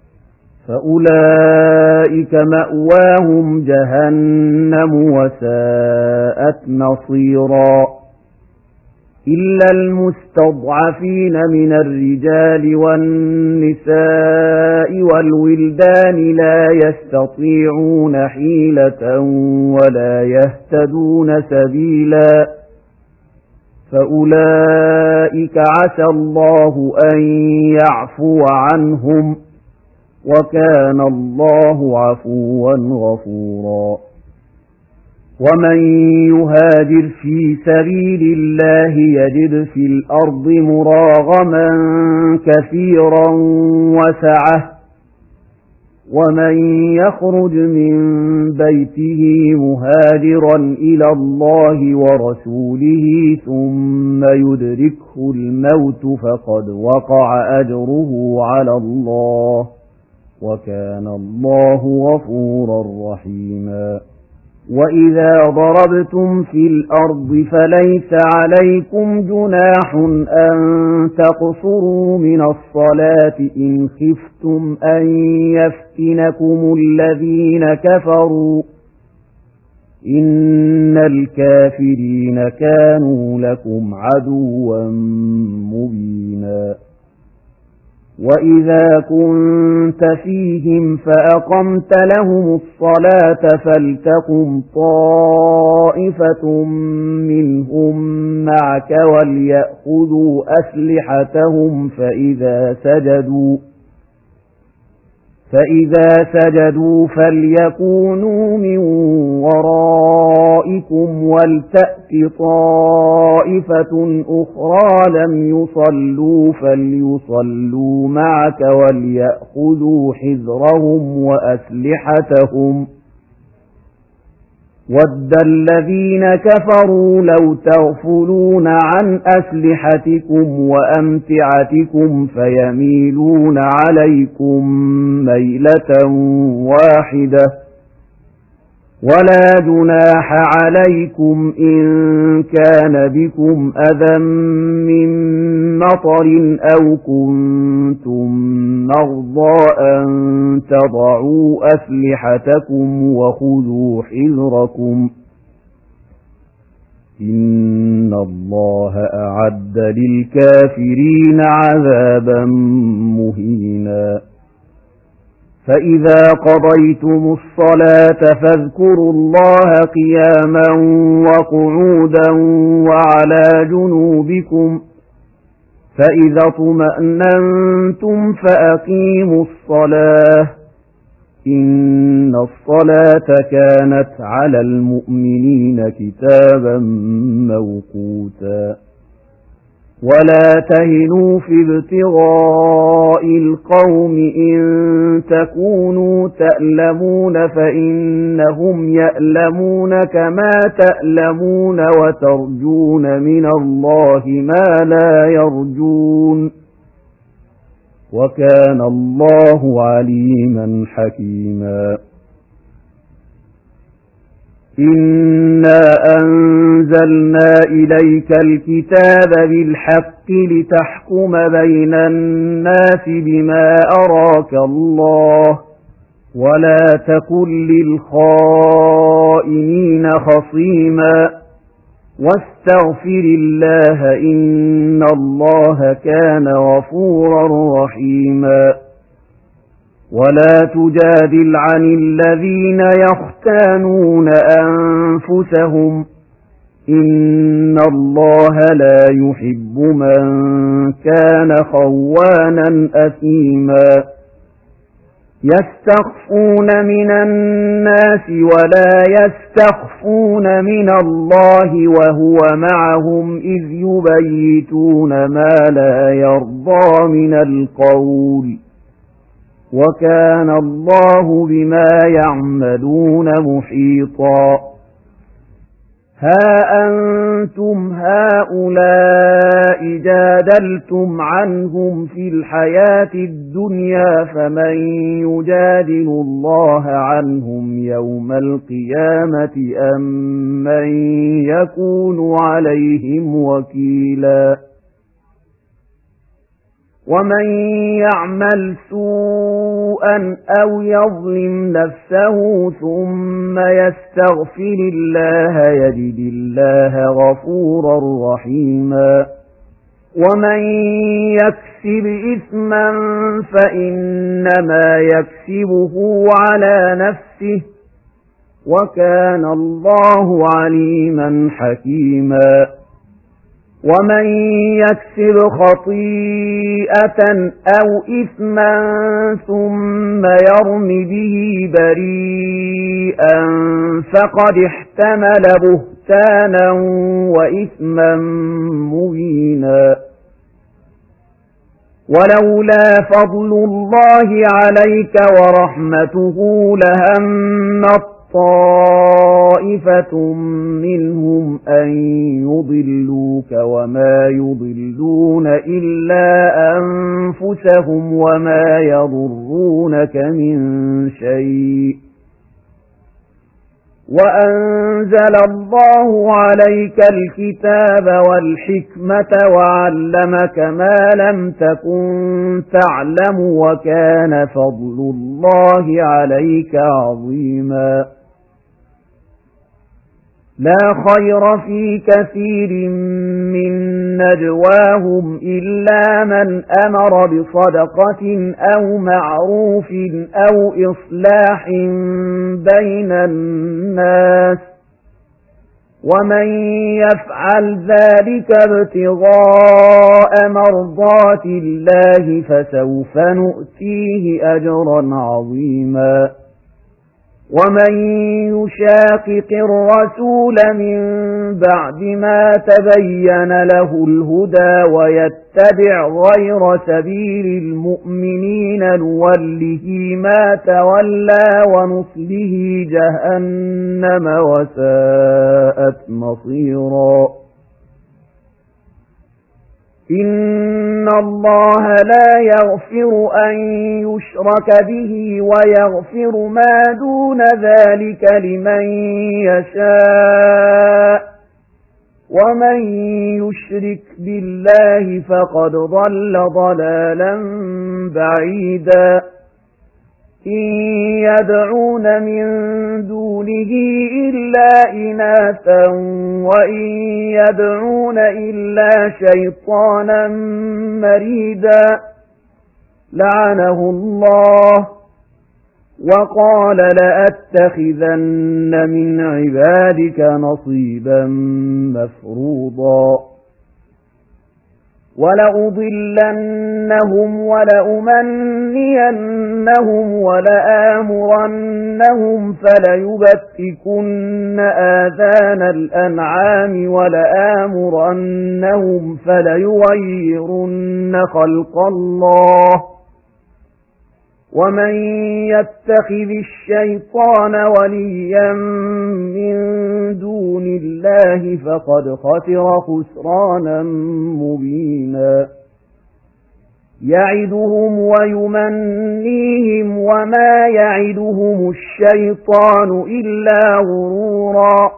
[SPEAKER 1] فأولئك مأواهم جهنم وساءت مصيرا. إلا المستضعفين من الرجال والنساء والولدان لا يستطيعون حيلة ولا يهتدون سبيلا فأولئك عسى الله أن يعفو عنهم، وكان الله عفوا غفورا. ومن يهاجر في سبيل الله يجد في الأرض مراغما كثيرا وسعة، ومن يخرج من بيته مهاجرا إلى الله ورسوله ثم يدركه الموت فقد وقع أجره على الله، وكان الله غفورا رحيما. وإذا ضربتم في الأرض فليس عليكم جناح أن تقصروا من الصلاة إن خفتم أن يفتنكم الذين كفروا إن الكافرين كانوا لكم عدوا مبينا. وإذا كنت فيهم فأقمت لهم الصلاة فلتقم طائفة منهم معك وليأخذوا أسلحتهم فإذا سجدوا فإذا سجدوا فليكونوا من ورائكم ولتأت طائفة أخرى لم يصلوا فليصلوا معك وليأخذوا حذرهم وأسلحتهم وَدَّ الَّذِينَ كَفَرُوا لَوْ تَغْفُلُونَ عَنْ أَسْلِحَتِكُمْ وَأَمْتِعَتِكُمْ فَيَمِيلُونَ عَلَيْكُمْ مَيْلَةً وَاحِدَةً وَلَا جُنَاحَ عَلَيْكُمْ إِن كَانَ بِكُمْ أَذًى مِّن مَّطَرٍ أَوْ كُنتُم مَّرْضَىٰ أَن تَضَعُوا أَسْلِحَتَكُمْ وَخُذُوا حِذْرَكُمْ إِنَّ اللَّهَ أَعَدَّ لِلْكَافِرِينَ عَذَابًا مُّهِينًا فَإِذَا قَضَيْتُمُ الصَّلَاةَ فاذكروا اللَّهَ قِيَامًا وَقُعُودًا وَعَلَى جُنُوبِكُمْ فَإِذَا اطْمَأْنَنتُمْ فَأَقِيمُوا الصَّلَاةَ إِنَّ الصَّلَاةَ كَانَتْ عَلَى الْمُؤْمِنِينَ كِتَابًا مَّوْقُوتًا وَلَا تَهِنُوا فِي ابْتِغَاءِ الْقَوْمِ إِن تَكُونُوا تَأْلَمُونَ فَإِنَّهُمْ يَأْلَمُونَ كَمَا تَأْلَمُونَ وَتَرْجُونَ مِنَ اللَّهِ مَا لَا يَرْجُونَ وَكَانَ اللَّهُ عَلِيمًا حَكِيمًا إِنَّا أَنزَلْنَا إِلَيْكَ الْكِتَابَ بِالْحَقِّ لِتَحْكُمَ بَيْنَ النَّاسِ بِمَا أَرَاكَ اللَّهُ وَلَا تَكُن لِّلْخَائِنِينَ خَصِيمًا وَاسْتَغْفِرِ اللَّهَ إِنَّ اللَّهَ كَانَ غَفُورًا رَّحِيمًا وَلَا تُجَادِلْ عَنِ الَّذِينَ يَخْتَانُونَ أَنفُسَهُمْ إِنَّ اللَّهَ لَا يُحِبُّ مَن كَانَ خَوَّانًا أَثِيمًا يَسْتَخْفُونَ مِنَ النَّاسِ وَلَا يَسْتَخْفُونَ مِنَ اللَّهِ وَهُوَ مَعَهُمْ إِذْ يُبَيِّتُونَ مَا لَا يَرْضَىٰ مِنَ الْقَوْلِ وَكَانَ اللَّهُ بِمَا يَعْمَلُونَ مُحِيطًا هَا أَنتُمْ هَٰؤُلَاءِ جَادَلْتُمْ عَنْهُمْ فِي الْحَيَاةِ الدُّنْيَا فَمَن يُجَادِلُ اللَّهَ عَنْهُمْ يَوْمَ الْقِيَامَةِ أَم مَّن يَكُونُ عَلَيْهِمْ وَكِيلًا وَمَن يَعْمَلْ سُوءًا أَوْ يَظْلِمْ نَفْسَهُ ثُمَّ يَسْتَغْفِرِ اللَّهَ يَجِدِ اللَّهَ غَفُورًا رَّحِيمًا وَمَن يَكْسِبْ إِثْمًا فَإِنَّمَا يَكْسِبُهُ عَلَى نَفْسِهِ وَكَانَ اللَّهُ عَلِيمًا حَكِيمًا وَمَن يَكْسِبْ خَطِيئَةً أَوْ إِثْمًا ثُمَّ يَرْمِ بِهِ بَرِيئًا فَقَدِ احْتَمَلَ بُهْتَانًا وَإِثْمًا مُّبِينًا وَلَوْلَا فَضْلُ اللَّهِ عَلَيْكَ وَرَحْمَتُهُ لَهَمَّت طَّائِفَةٌ مِّنْهُمْ أَن يُضِلُّوكَ وَمَا يُضِلُّونَ إِلَّا أَنفُسَهُمْ وَمَا يَضُرُّونَكَ مِن شَيْءٍ وَأَنزَلَ اللَّهُ عَلَيْكَ الْكِتَابَ وَالْحِكْمَةَ وَعَلَّمَكَ مَا لَمْ تَكُن تَعْلَمُ وَكَانَ فَضْلُ اللَّهِ عَلَيْكَ عَظِيمًا لا خير في كثير من نجواهم إلا من أمر بصدقة أو معروف أو إصلاح بين الناس ومن يفعل ذلك ابتغاء مرضات الله فسوف نؤتيه أجرا عظيما. ومن يشاقق الرسول من بعد ما تبين له الهدى ويتبع غير سبيل المؤمنين نوله ما تولى ونصله جهنم وساءت مصيرا. إن الله لا يغفر أن يشرك به ويغفر ما دون ذلك لمن يشاء، ومن يشرك بالله فقد ضل ضلالا بعيدا. إن يدعون من دونه إلا إناثا وإن يدعون إلا شيطانا مريدا لعنه الله وقال لأتخذن من عبادك نصيبا مفروضا. ولأضلنهم ولأمنينهم ولآمرنهم فليبتكن آذان الأنعام ولآمرنهم فليغيرن خلق الله. ومن يتخذ الشيطان وليا من دون الله فقد خسر خسرانا مبينا. يعدهم ويمنيهم وما يعدهم الشيطان إلا غرورا.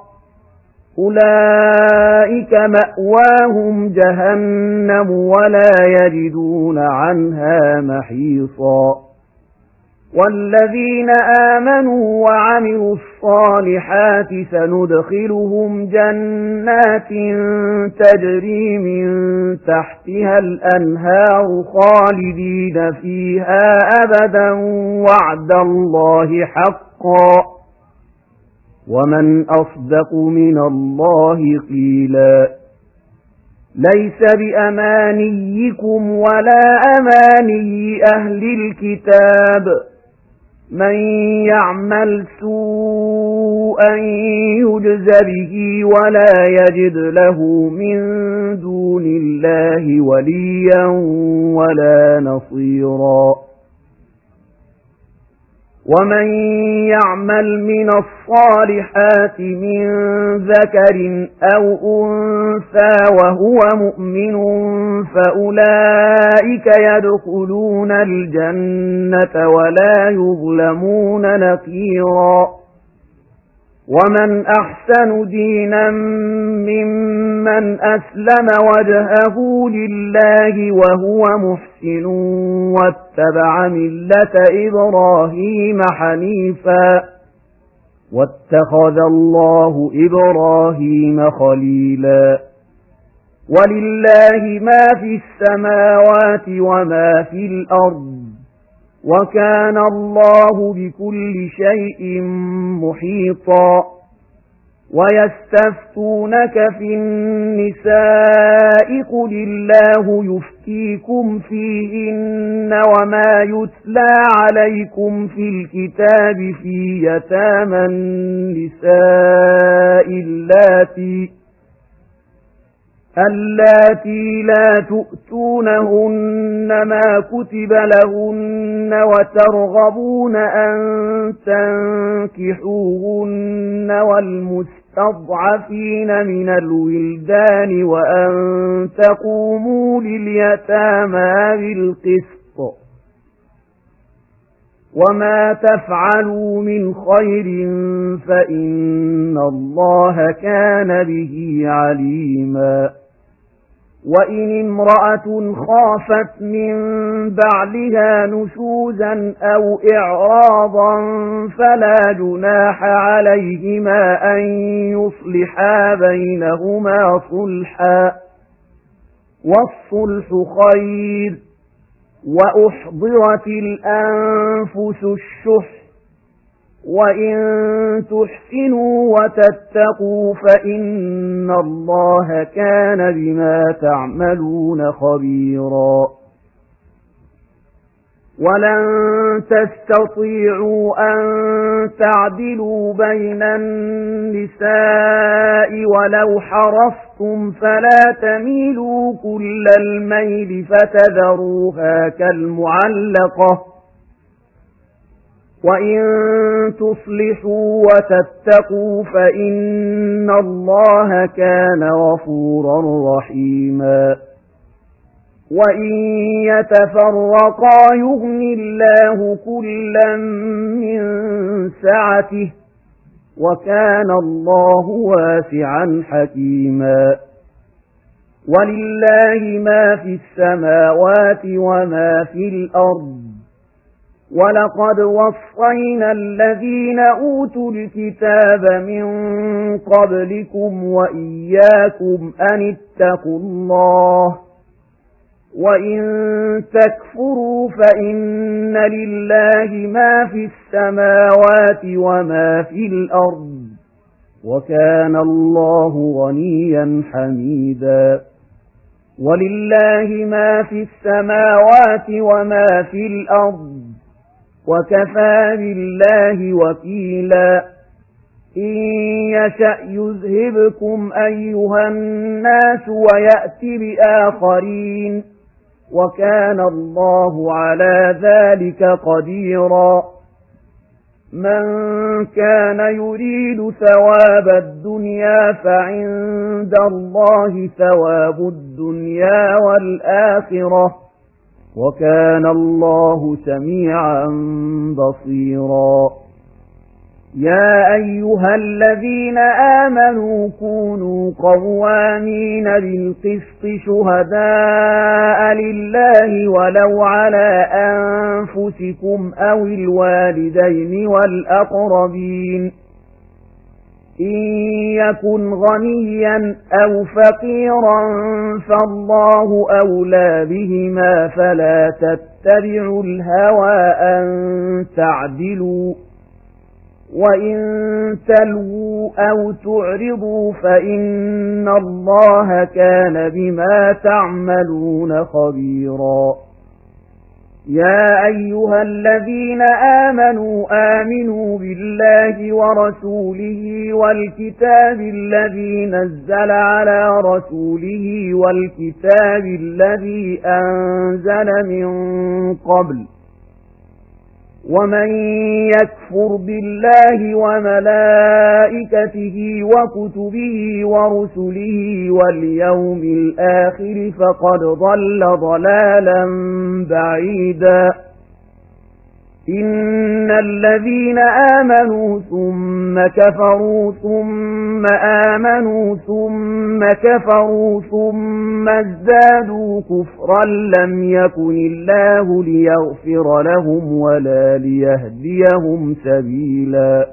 [SPEAKER 1] أولئك مأواهم جهنم ولا يجدون عنها محيصا. والذين آمنوا وعملوا الصالحات سندخلهم جنات تجري من تحتها الأنهار خالدين فيها أبدا وعد الله حقا ومن أصدق من الله قيلا. ليس بأمانيكم ولا أماني أهل الكتاب من يعمل سوءا يجز به ولا يجد له من دون الله وليا ولا نصيرا. ومن يعمل من الصالحات من ذكر أو أنثى وهو مؤمن فأولئك يدخلون الجنة ولا يظلمون نقيرا. ومن أحسن دينا ممن أسلم وجهه لله وهو محسن واتبع ملة إبراهيم حنيفا واتخذ الله إبراهيم خليلا. ولله ما في السماوات وما في الأرض وكان الله بكل شيء محيطا. ويستفتونك في النساء قل الله يفتيكم فيهن وما يتلى عليكم في الكتاب في يتامى النساء اللاتي اللاتي لا تؤتونهن ما كتب لهن وترغبون أن تنكحوهن والمستضعفين من الولدان وأن تقوموا لليتامى بالقسط وما تفعلوا من خير فإن الله كان به عليما. وإن امرأة خافت من بعلها نشوزا أو إعراضا فلا جناح عليهما أن يصلحا بينهما صلحا والصلح خير. وأحضرت الأنفس الشح وإن تحسنوا وتتقوا فإن الله كان بما تعملون خبيرا. ولن تستطيعوا أن تعدلوا بين النساء ولو حرصتم فلا تميلوا كل الميل فتذروها كالمعلقة، وإن تصلحوا وتتقوا فإن الله كان غفورا رحيما. وإن يتفرقا يغن الله كلا من سعته، وكان الله واسعا حكيما. ولله ما في السماوات وما في الأرض، ولقد وصينا الذين أوتوا الكتاب من قبلكم وإياكم أن اتقوا الله، وإن تكفروا فإن لله ما في السماوات وما في الأرض، وكان الله غنيا حميدا. ولله ما في السماوات وما في الأرض، وكفى بالله وكيلا. إن يشأ يذهبكم أيها الناس ويأتي بآخرين، وكان الله على ذلك قديرا. من كان يريد ثواب الدنيا فعند الله ثواب الدنيا والآخرة، وكان الله سميعا بصيرا. يا أيها الذين آمنوا كونوا قوامين بالقسط شهداء لله ولو على أنفسكم أو الوالدين والأقربين، إن يكن غنيا أو فقيرا فالله أولى بهما، فلا تتبعوا الهوى أن تعدلوا، وإن تلووا أو تعرضوا فإن الله كان بما تعملون خبيرا. يا أيها الذين آمنوا آمنوا بالله ورسوله والكتاب الذي نزل على رسوله والكتاب الذي أنزل من قبل، ومن يكفر بالله وملائكته وكتبه ورسله واليوم الآخر فقد ضل ضلالا بعيدا. إن الذين آمنوا ثم كفروا ثم آمنوا ثم كفروا ثم ازدادوا كفرا لم يكن الله ليغفر لهم ولا ليهديهم سبيلا.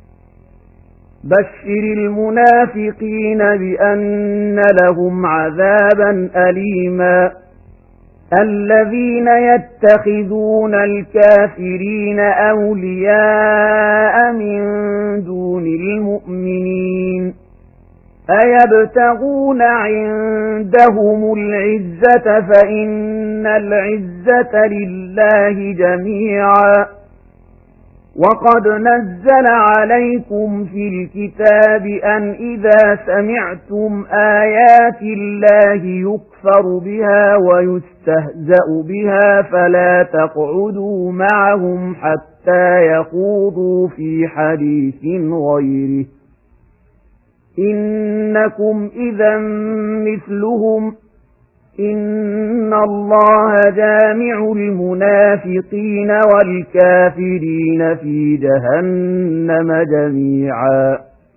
[SPEAKER 1] بشر المنافقين بأن لهم عذابا أليما. الذين يتخذون الكافرين أولياء من دون المؤمنين، أيبتغون عندهم العزة فإن العزة لله جميعا. وقد نزل عليكم في الكتاب أن إذا سمعتم آيات الله يكفر بها ويستهزأ بها فلا تقعدوا معهم حتى يخوضوا في حديث غيره، إنكم إذا مثلهم، إن الله جامع المنافقين والكافرين في جهنم جميعا.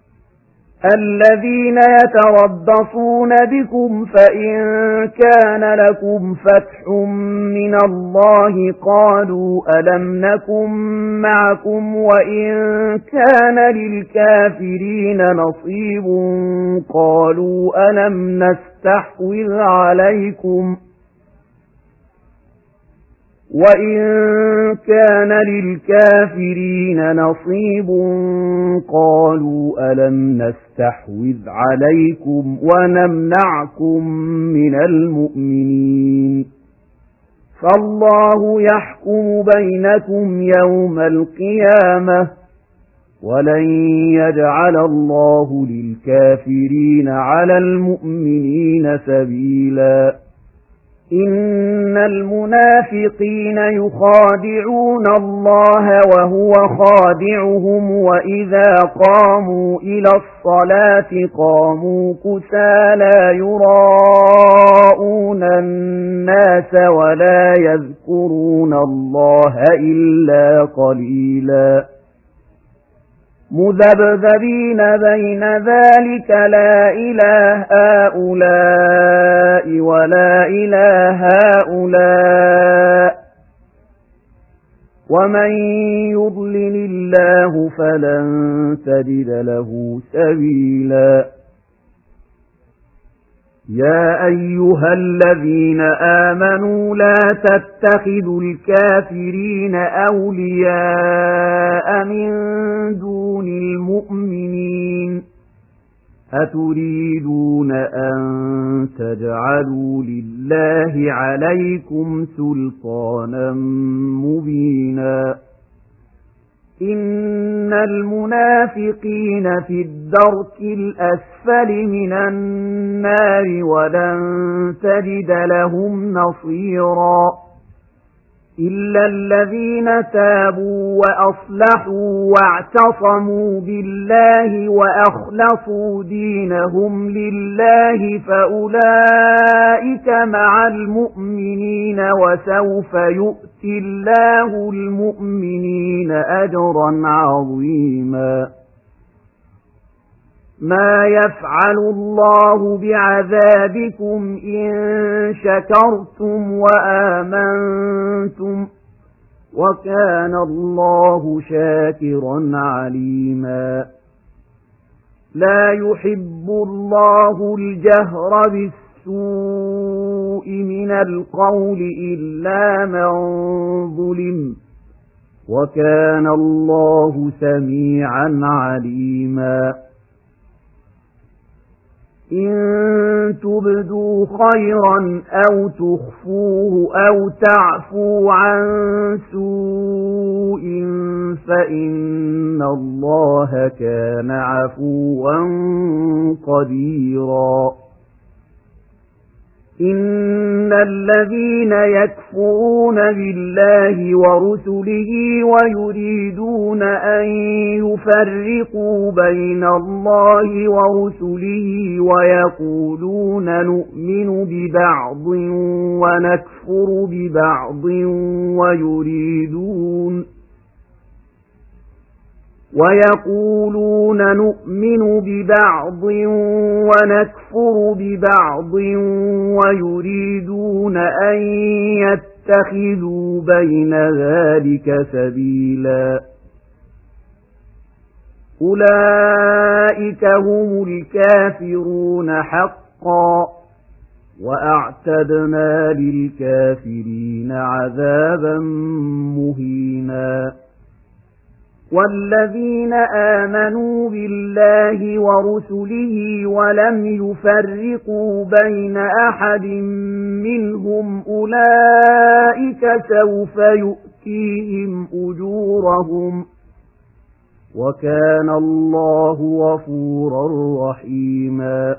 [SPEAKER 1] الذين يتربصون بكم فإن كان لكم فتح من الله قالوا ألم نكن معكم وإن كان للكافرين نصيب قالوا ألم نستحوذ عليكم وإن كان للكافرين نصيب قالوا ألم نستحوذ عليكم ونمنعكم من المؤمنين فالله يحكم بينكم يوم القيامة ولن يجعل الله للكافرين على المؤمنين سبيلا إن المنافقين يخادعون الله وهو خادعهم وإذا قاموا إلى الصلاة قاموا كسالى يراءون الناس ولا يذكرون الله إلا قليلا مذبذبين بين ذلك لا إله هؤلاء ولا إله هؤلاء ومن يضلل الله فلن تجد له سبيلا يا أيها الذين آمنوا لا تتخذوا الكافرين أولياء من دون المؤمنين أتريدون أن تجعلوا لله عليكم سلطانا مبينا إن المنافقين في الدرك الأسفل من النار ولن تجد لهم نصيرا إلا الذين تابوا وأصلحوا واعتصموا بالله وأخلصوا دينهم لله فأولئك مع المؤمنين وسوف يؤتي الله المؤمنين أجرا عظيما ما يفعل الله بعذابكم إن شكرتم وآمنتم وكان الله شاكرا عليما لا يحب الله الجهر بالسوء من القول إلا من ظلم وكان الله سميعا عليما إن تبدوا خيرا أو تخفوه أو تعفوا عن سوء فإن الله كان عفوا قديرا إن الذين يكفرون بالله ورسله ويريدون أن يفرقوا بين الله ورسله ويقولون نؤمن ببعض ونكفر ببعض ويريدون ويقولون نؤمن ببعض ونكفر ببعض ويريدون أن يتخذوا بين ذلك سبيلا أولئك هم الكافرون حقا وأعتدنا للكافرين عذابا مهينا والذين آمنوا بالله ورسله ولم يفرقوا بين أحد منهم أولئك سوف يؤتيهم أجورهم وكان الله غفورا رحيما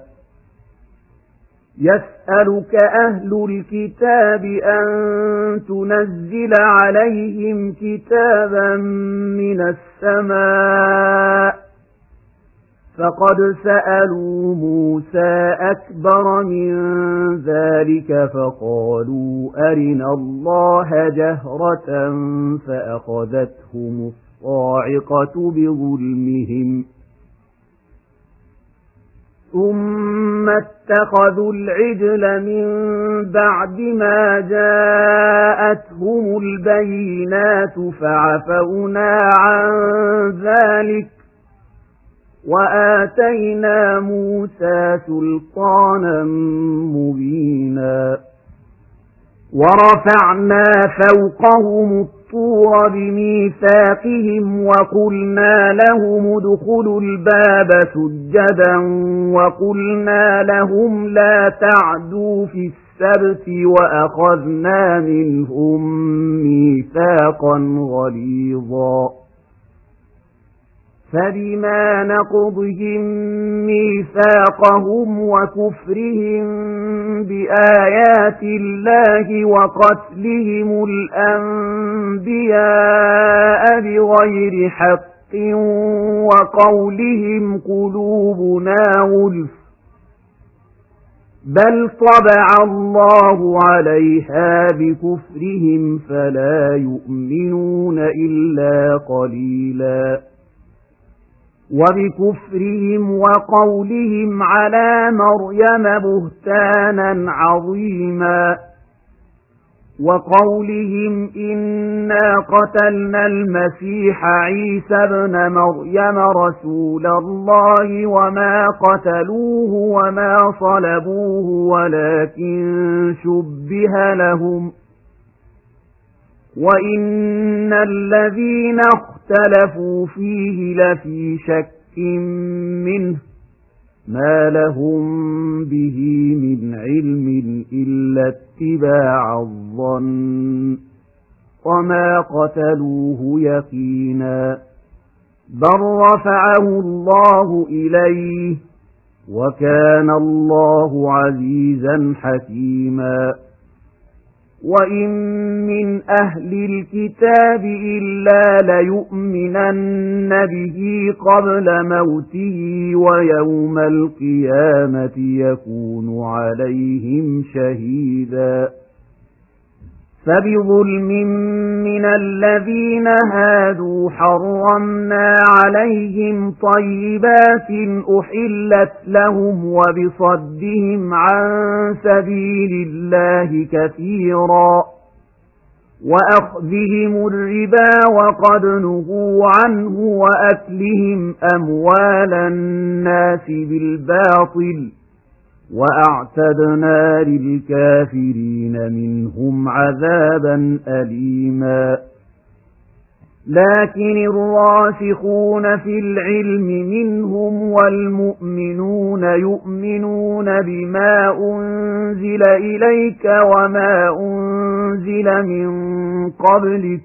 [SPEAKER 1] يسألك أهل الكتاب أن تنزل عليهم كتابا من السماء فقد سألوا موسى أكبر من ذلك فقالوا أرنا الله جهرة فأخذتهم الصاعقة بظلمهم ثم اتخذوا العجل من بعد ما جاءتهم البينات فعفونا عن ذلك وآتينا موسى سلطانا مبينا ورفعنا فوقهم الطور بميثاقهم وقلنا لهم ادخلوا الباب سجدا وقلنا لهم لا تعدوا في السبت وأخذنا منهم ميثاقا غليظا فبما نقضهم ميثاقهم وكفرهم بآيات الله وقتلهم الأنبياء بغير حق وقولهم قلوبنا غلف بل طبع الله عليها بكفرهم فلا يؤمنون إلا قليلا وبكفرهم وقولهم على مريم بهتانا عظيما وقولهم إنا قتلنا المسيح عيسى ابن مريم رسول الله وما قتلوه وما صلبوه ولكن شبه لهم وإن الذين اختلفوا فيه لفي شك منه ما لهم به من علم إلا اتباع الظن وما قتلوه يقينا بل رفعه الله إليه وكان الله عزيزا حكيما وإن من أهل الكتاب إلا ليؤمنن به قبل موته ويوم القيامة يكون عليهم شهيدا فبظلم من الذين هادوا حرمنا عليهم طيبات أحلت لهم وبصدهم عن سبيل الله كثيرا وأخذهم الربا وقد نهوا عنه وأكلهم أموال الناس بالباطل وأعتدنا للكافرين منهم عذابا أليما لكن الراسخون في العلم منهم والمؤمنون يؤمنون بما أنزل إليك وما أنزل من قبلك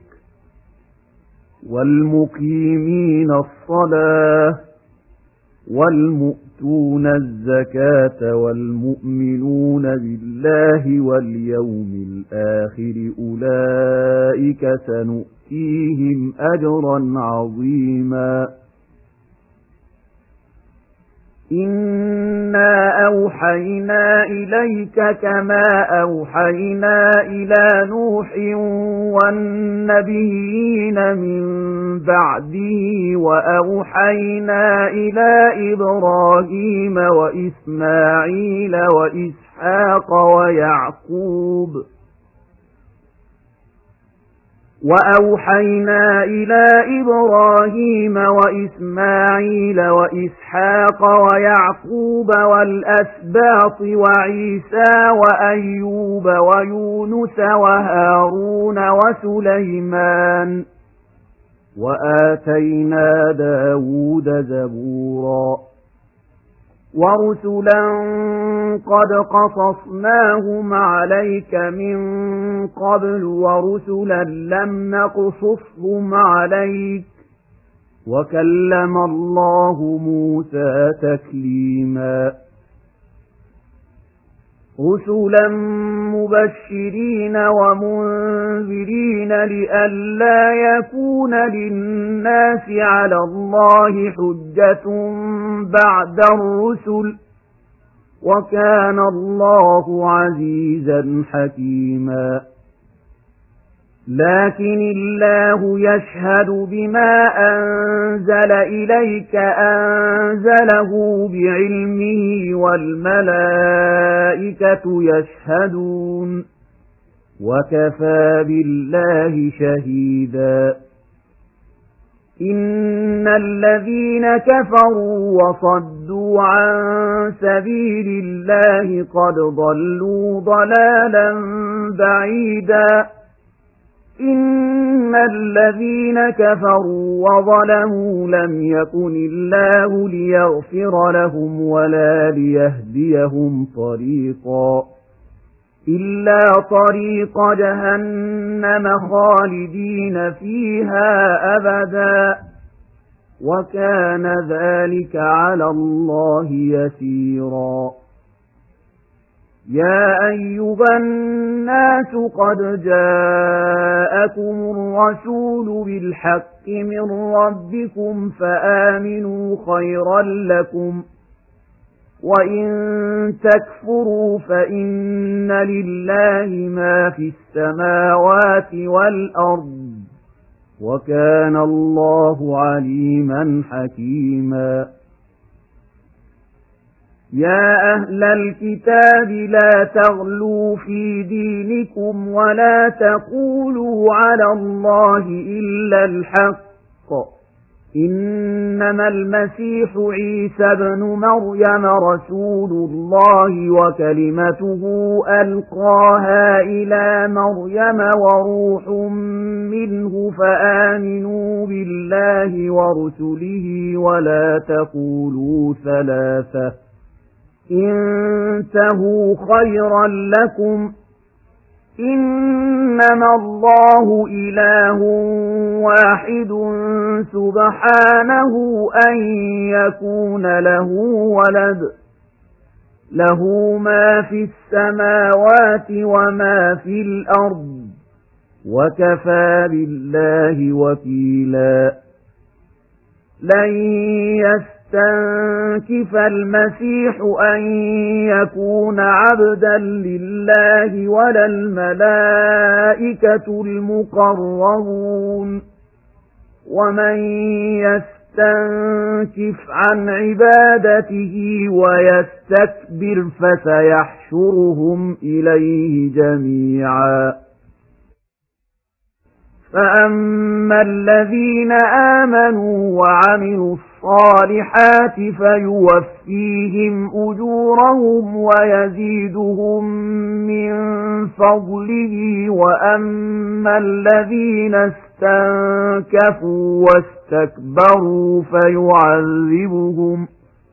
[SPEAKER 1] والمقيمين الصلاة والمؤتون الزكاة والمؤمنون بالله واليوم الآخر أولئك سنؤتيهم أجرا عظيما إنا أوحينا إليك كما أوحينا إلى نوح والنبيين من بعده وأوحينا إلى إبراهيم وإسماعيل وإسحاق ويعقوب وأوحينا إلى إبراهيم وإسماعيل وإسحاق ويعقوب والأسباط وعيسى وأيوب ويونس وهارون وسليمان وآتينا داود زبورا ورسلا قد قصصناهم عليك من قبل ورسلا لم نقصصهم عليك وكلم الله موسى تكليما رسلا مبشرين ومنذرين لئلا يكون للناس على الله حجة بعد الرسل وكان الله عزيزا حكيما لكن الله يشهد بما أنزل إليك أنزله بعلمه والملائكة يشهدون وكفى بالله شهيدا إن الذين كفروا وصدوا عن سبيل الله قد ضلوا ضلالا بعيدا إن الذين كفروا وظلموا لم يكن الله ليغفر لهم ولا ليهديهم طريقا إلا طريق جهنم خالدين فيها أبدا وكان ذلك على الله يسيرا يا أيها الناس قد جاءكم الرسول بالحق من ربكم فآمنوا خيرا لكم وإن تكفروا فإن لله ما في السماوات والأرض وكان الله عليما حكيما يا أهل الكتاب لا تغلوا في دينكم ولا تقولوا على الله إلا الحق إنما المسيح عيسى ابن مريم رسول الله وكلمته ألقاها إلى مريم وروح منه فآمنوا بالله ورسله ولا تقولوا ثلاثة انتهوا خيرا لكم إنما الله إله واحد سبحانه أن يكون له ولد له ما في السماوات وما في الأرض وكفى بالله وكيلا لن يستنكف المسيح أن يكون عبدا لله ولا الملائكة المقربون ومن يستنكف عن عبادته ويستكبر فسيحشرهم إليه جميعا فأما الذين آمنوا وعملوا الصالحات فيوفيهم أجورهم ويزيدهم من فضله وأما الذين استنكفوا واستكبروا فيعذبهم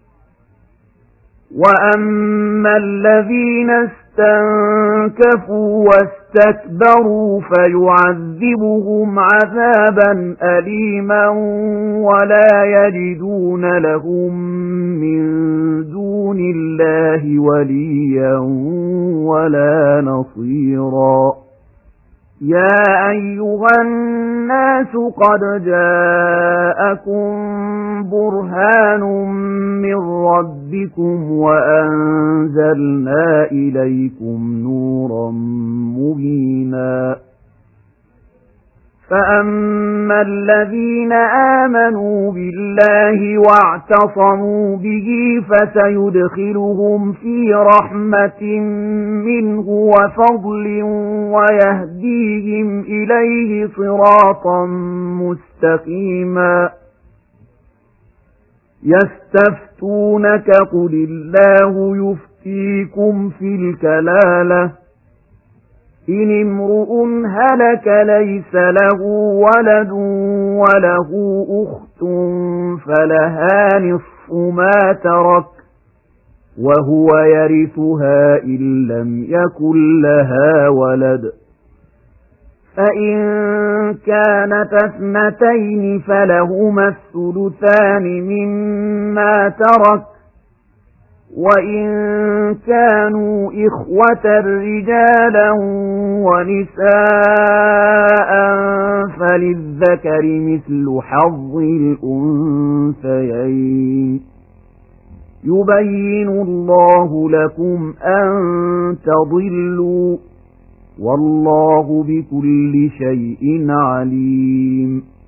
[SPEAKER 1] وأما الذين استنكفوا واستكبروا فيعذبهم عذابا أليما ولا يجدون لهم من دون الله وليا ولا نصيرا يا أيها الناس قد جاءكم برهان من ربكم وأنزلنا إليكم نورا مبينا فأما الذين آمنوا بالله واعتصموا به فسيدخلهم في رحمة منه وفضل ويهديهم إليه صراطا مستقيما يستفتونك قل الله يفتيكم في الكلالة إن امرؤ هلك ليس له ولد وله أخت فلها نصف ما ترك وهو يرثها إن لم يكن لها ولد فإن كانت اثنتين فلهما الثلثان مما ترك وإن كانوا إخوة رجالا ونساء فللذكر مثل حظ الأنثيين يبين الله لكم أن تضلوا والله بكل شيء عليم